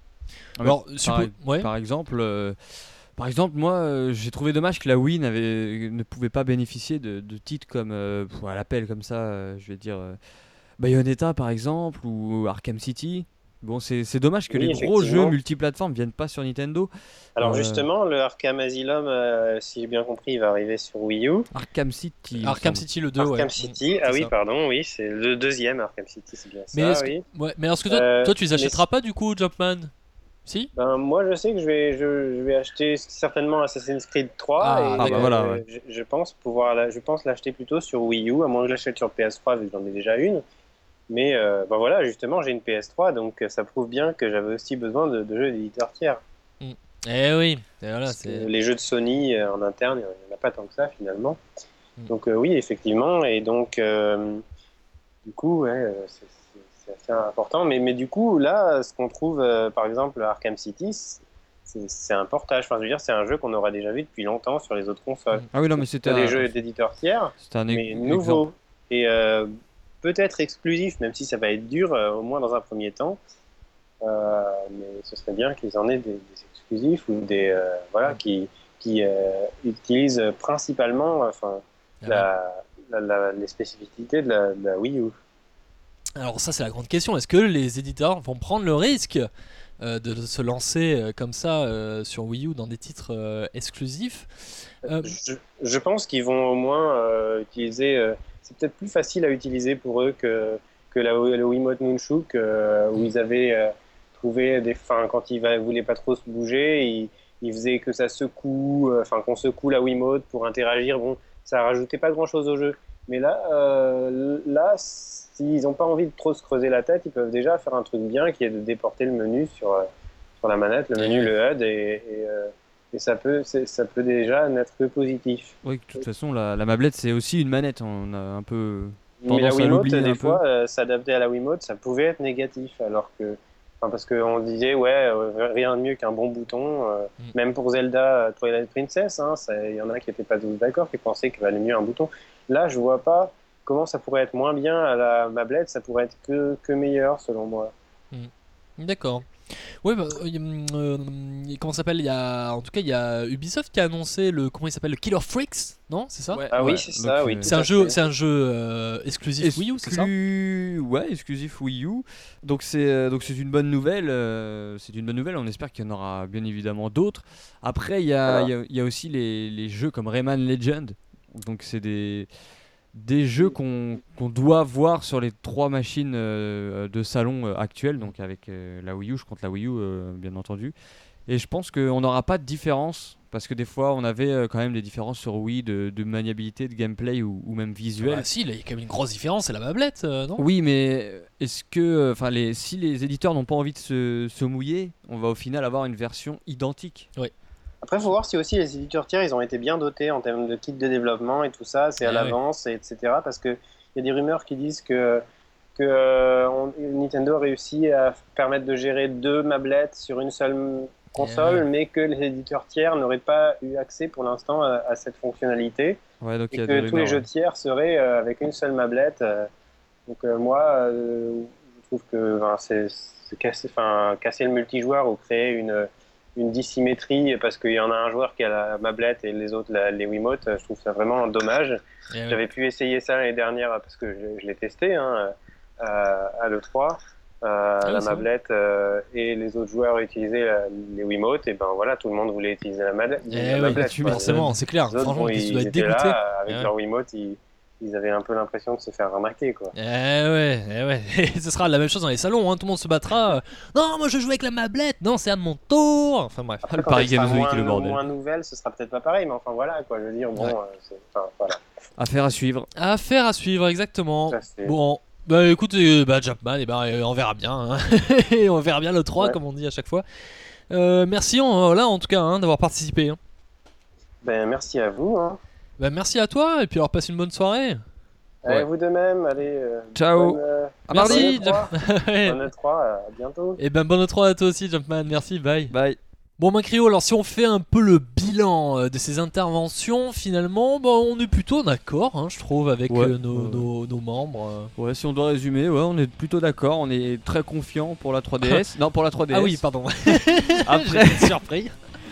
Alors, par, suppo- ouais. par exemple, euh, par exemple, moi, euh, j'ai trouvé dommage que la Wii n'avait, ne pouvait pas bénéficier de, de titres comme, euh, pff, à l'appel comme ça, euh, je vais dire euh, Bayonetta par exemple ou Arkham City. Bon, c'est c'est dommage que Oui, les gros jeux effectivement. multiplateformes viennent pas sur Nintendo. Alors Euh, justement, le Arkham Asylum, euh, si j'ai bien compris, il va arriver sur Wii U. Arkham City. il me Arkham semble. City le deux, Arkham ouais. City, Mm, ah c'est oui, ça. pardon, oui, c'est le deuxième Arkham City, c'est bien Mais ça, est-ce que, oui. ouais, mais est-ce que toi, Euh, toi tu les mais achèteras pas du coup, Jumpman? Si? Ben, moi, je sais que je vais, je, je vais acheter certainement Assassin's Creed trois Ah, et d'accord. bah voilà, euh, ouais. je, je pense pouvoir, la- je pense l'acheter plutôt sur Wii U, à moins que je l'achète sur P S trois vu que j'en ai déjà une. Mais euh, ben voilà, justement, j'ai une P S trois, donc euh, ça prouve bien que j'avais aussi besoin de, de jeux d'éditeurs tiers. Eh oui, et voilà, Parce que c'est. les jeux de Sony euh, en interne, il n'y en a pas tant que ça finalement. Mm. Donc euh, oui, effectivement, et donc euh, du coup, ouais, euh, c'est c'est- c'est assez important. Mais, mais du coup, là, ce qu'on trouve, euh, par exemple, à Arkham City, c'est c'est un portage. Enfin, je veux dire, c'est un jeu qu'on aura déjà vu depuis longtemps sur les autres consoles. Ah oui, non, mais c'était C'était des un, jeux d'éditeurs tiers, c'était un mais ex- nouveaux. exemple. Et euh, peut-être exclusifs, même si ça va être dur, euh, au moins dans un premier temps. Euh, mais ce serait bien qu'ils en aient des, des exclusifs ou des euh, voilà qui qui euh, utilisent principalement enfin Ah la, la- la- les spécificités de la, de la Wii U. Alors ça c'est la grande question, est-ce que les éditeurs vont prendre le risque euh, de se lancer euh, comme ça euh, sur Wii U dans des titres euh, exclusifs? Euh, Je, je pense qu'ils vont au moins euh, utiliser. euh, c'est peut-être plus facile à utiliser pour eux que que la, le Wiimote Nunchuk euh, où ils avaient euh, trouvé des. Enfin, quand ils va- voulaient pas trop se bouger, ils, ils faisaient que ça secoue, euh, enfin qu'on secoue la Wiimote pour interagir. Bon, ça rajoutait pas grand-chose au jeu. Mais là, euh, là, s'ils n'ont pas envie de trop se creuser la tête, ils peuvent déjà faire un truc bien qui est de déporter le menu sur, euh, sur la manette, le menu, le H U D, et, et, euh, et ça, peut, ça peut déjà n'être que positif. Oui, de toute façon, la, la mablette, c'est aussi une manette. On a un peu Mais la tendance à Wiimote, l'oublier des un fois, peu. euh, s'adapter à la Wiimote, ça pouvait être négatif, alors que, enfin, parce qu'on disait, ouais, euh, rien de mieux qu'un bon bouton, euh, Mm. même pour Zelda euh, Twilight Princess, hein, ça- il y en a qui n'étaient pas tous d'accord, qui pensaient qu'il valait mieux un bouton. Là, je vois pas comment ça pourrait être moins bien à la mablette, ça pourrait être que, que meilleur, selon moi. D'accord. Ouais, bah, euh, euh, comment ça s'appelle? Il y a, en tout cas, il y a Ubisoft qui a annoncé le, comment il s'appelle, le Killer Freaks, non? C'est ça? Ouais, Ah oui, ouais, c'est donc, ça, oui. euh, C'est tout un à jeu, fait. c'est un jeu euh, exclusif Wii U, c'est ça? Exclu- Ouais, exclusif Wii U. Donc c'est euh, donc c'est une bonne nouvelle. euh, c'est une bonne nouvelle. On espère qu'il y en aura bien évidemment d'autres. Après, il y a, Voilà. il y a, il y a aussi les, les jeux comme Rayman Legend. Donc c'est des des jeux qu'on qu'on doit voir sur les trois machines euh, de salon euh, actuelles. Donc avec euh, la Wii U, je compte la Wii U euh, bien entendu. Et je pense qu'on n'aura pas de différence. Parce que des fois, on avait euh, quand même des différences sur Wii de, de maniabilité, de gameplay ou, ou même visuel. Ah, si, là, il y a quand même une grosse différence, c'est la mablette, euh, non? Oui, mais est-ce que, enfin, les, si les éditeurs n'ont pas envie de se, se mouiller, on va au final avoir une version identique. Après, il faut voir si aussi les éditeurs tiers, ils ont été bien dotés en termes de kits de développement et tout ça, c'est à Eh l'avance, et etc. Parce qu'il y a des rumeurs qui disent que, que euh, on- Nintendo a réussi à permettre de gérer deux mablettes sur une seule console, Eh ouais. mais que les éditeurs tiers n'auraient pas eu accès pour l'instant à, à cette fonctionnalité, Ouais, donc il y et a que des tous les rumeurs, jeux ouais. tiers seraient euh, avec une seule mablette. euh. Donc euh, moi, euh, je trouve que ben, c'est c'est casser, enfin, casser le multijoueur ou créer une, une dissymétrie parce qu'il y en a un joueur qui a la mablette et les autres la- les Wiimote, je trouve ça vraiment dommage. Eh ouais. J'avais pu essayer ça l'année dernière parce que je, je l'ai testé hein, à, à l'E trois. Euh, oui, la c'est vrai. mablette euh, et les autres joueurs utilisaient la- les Wiimote, et ben voilà, tout le monde voulait utiliser la, mad- Eh la oui, mablette. tu quoi. forcément, c'est clair. Les autres, Franchement, bon, tu ils dois être étaient dégoûté. là, avec Eh ouais. leur Wiimote, ils, ils avaient un peu l'impression de se faire remarquer, quoi. Eh ouais, eh ouais. Et ce sera la même chose dans les salons, hein. Tout le monde se battra. euh, Non, moi je joue avec la mablette. Non, c'est à mon tour. Enfin bref. Après, le quand Paris elle sera Games Week, moins, le bordel. moins nouvelle, ce sera peut-être pas pareil, mais enfin voilà, quoi. Je veux dire, bon, Ouais. euh, c'est- enfin, voilà. Affaire à suivre. Affaire à suivre, exactement. Ça, c'est- Bon, bah écoute, euh, bah Jumpman, et bah, euh, on verra bien. Hein. Et on verra bien le trois, Ouais. comme on dit à chaque fois. Euh, merci en, là en tout cas hein, d'avoir participé. Hein. Ben, merci à vous. Hein. Bah merci à toi, et puis alors passe une bonne soirée. Allez, Ouais. vous de même. Allez. euh, Ciao. bonne, euh, À Merci. bonne E trois. Ouais. Bonne E trois, à bientôt. Et ben bonne E trois à toi aussi, Jumpman. Merci, bye. Bye. Bon, Macrio, alors si on fait un peu le bilan euh, de ces interventions, finalement, bah, on est plutôt d'accord, hein, je trouve, avec Ouais. euh, nos, Ouais. nos, nos membres. euh. Ouais, si on doit résumer, ouais, on est plutôt d'accord. On est très confiant pour la trois D S. non, pour la trois D S. Ah oui, pardon. Après, J'étais surpris.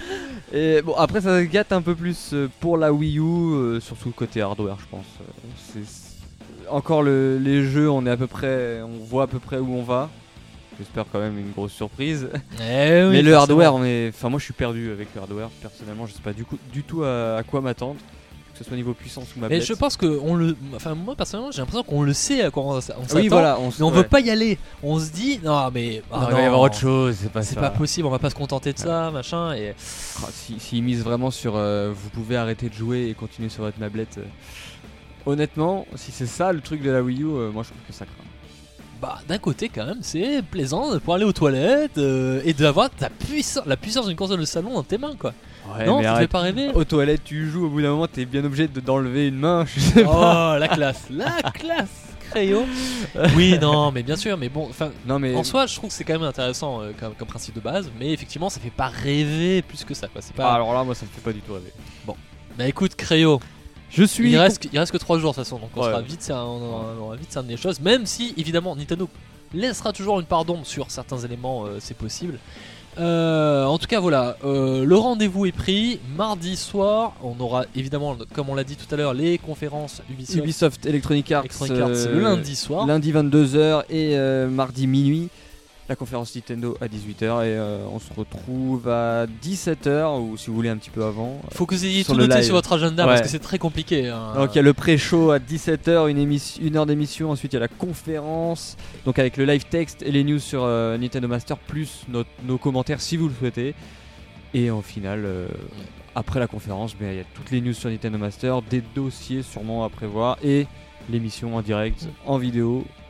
et bon, après ça se gâte un peu plus euh, pour la Wii U, euh, surtout côté hardware, je pense. Euh, c'est- c'est- Encore le- les jeux, on est à peu près, on voit à peu près où on va. J'espère quand même une grosse surprise. Eh oui, Mais le forcément. hardware, on est, enfin moi je suis perdu avec le hardware. Personnellement, je sais pas du, coup, du tout à, à quoi m'attendre, que ce soit niveau puissance ou ma Mais je pense que on le. Enfin, moi personnellement, j'ai l'impression qu'on le sait à quoi on, s- on s'attend. Oui, voilà, on, s- Mais on ouais. veut pas y aller. On se dit, non, mais. ah Non, il va y avoir autre chose, c'est pas C'est ça. pas possible, on va pas se contenter de ça, machin. Et. Ah, si- S'ils misent vraiment sur euh, vous pouvez arrêter de jouer et continuer sur votre tablette, euh, honnêtement, si c'est ça le truc de la Wii U, euh, moi je trouve que ça craint. Bah, d'un côté, quand même, c'est plaisant de pouvoir aller aux toilettes euh, et d'avoir ta puissance, la puissance d'une console de salon dans tes mains, quoi. Ouais, non, mais ça te fait arrête. pas rêver? Aux toilettes, tu joues, au bout d'un moment, t'es bien obligé de- d'enlever une main, je sais pas. Oh, la classe, la classe, Crayo. Oui, non, mais bien sûr, mais bon, enfin, Non, mais en soi, je trouve que c'est quand même intéressant euh, comme, comme principe de base, mais effectivement, ça fait pas rêver plus que ça, quoi. C'est pas. Ah, alors là, moi ça me fait pas du tout rêver. Bah écoute, Crayo, Je suis. il reste, il reste que trois jours de toute façon, donc on Ouais. sera vite, cer- on aura, on aura vite cerné les choses, même si évidemment Nintendo laissera toujours une part d'ombre sur certains éléments, euh, c'est possible. Euh, en tout cas, voilà, euh, le rendez-vous est pris. Mardi soir, on aura évidemment, comme on l'a dit tout à l'heure, les conférences Ubisoft, Ubisoft Electronic Arts, Electronic Arts, euh, le lundi soir. lundi vingt-deux heures et euh, mardi minuit. La conférence Nintendo à dix-huit heures et euh, on se retrouve à dix-sept heures ou si vous voulez un petit peu avant. Faut que vous ayez sur tout le noté live. sur votre agenda parce Ouais. que c'est très compliqué. hein. Donc il y a le pré-show à dix-sept heures, une, émission, une heure d'émission, ensuite il y a la conférence, donc avec le live texte et les news sur euh, Nintendo Master, plus notre- nos commentaires si vous le souhaitez. Et au final, euh, après la conférence, ben, il y a toutes les news sur Nintendo Master, des dossiers sûrement à prévoir et l'émission en direct, en vidéo,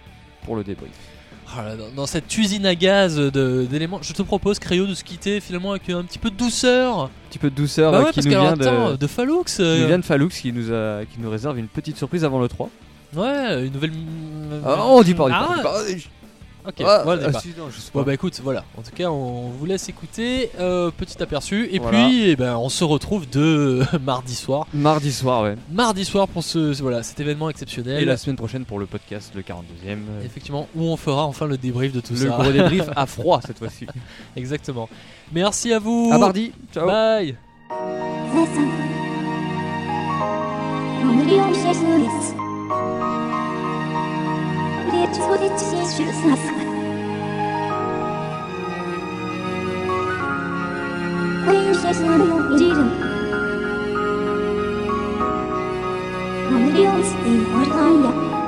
pour le débrief. Voilà, dans, dans cette usine à gaz de, d'éléments, je te propose, Créo, de se quitter finalement avec un petit peu de douceur. Un petit peu de douceur Bah euh, ouais, qui parce nous qu'alors, vient de, attends, de Falux. qui euh, nous vient de Falux qui nous, a, qui nous réserve une petite surprise avant le trois. Ouais, une nouvelle. Ah, on dit pas, on dit Ah, pas. On dit pas. Ok, Ah, voilà, ah, bah. si, non, je sais Bon pas. bah écoute, voilà. En tout cas, on vous laisse écouter euh, petit aperçu et Voilà. puis eh ben on se retrouve de mardi soir. Mardi soir, ouais. Mardi soir pour ce voilà cet événement exceptionnel. Et la semaine prochaine pour le podcast, le quarante-deuxième. euh, Effectivement, où on fera enfin le débrief de tout le ça. gros débrief à froid cette fois-ci. Exactement. Merci à vous. À mardi. Ciao. Bye. 皆さん無料シェスですレッツゴレッツシェスシュスナスウェインシェスのジル無料ステイオルタイヤ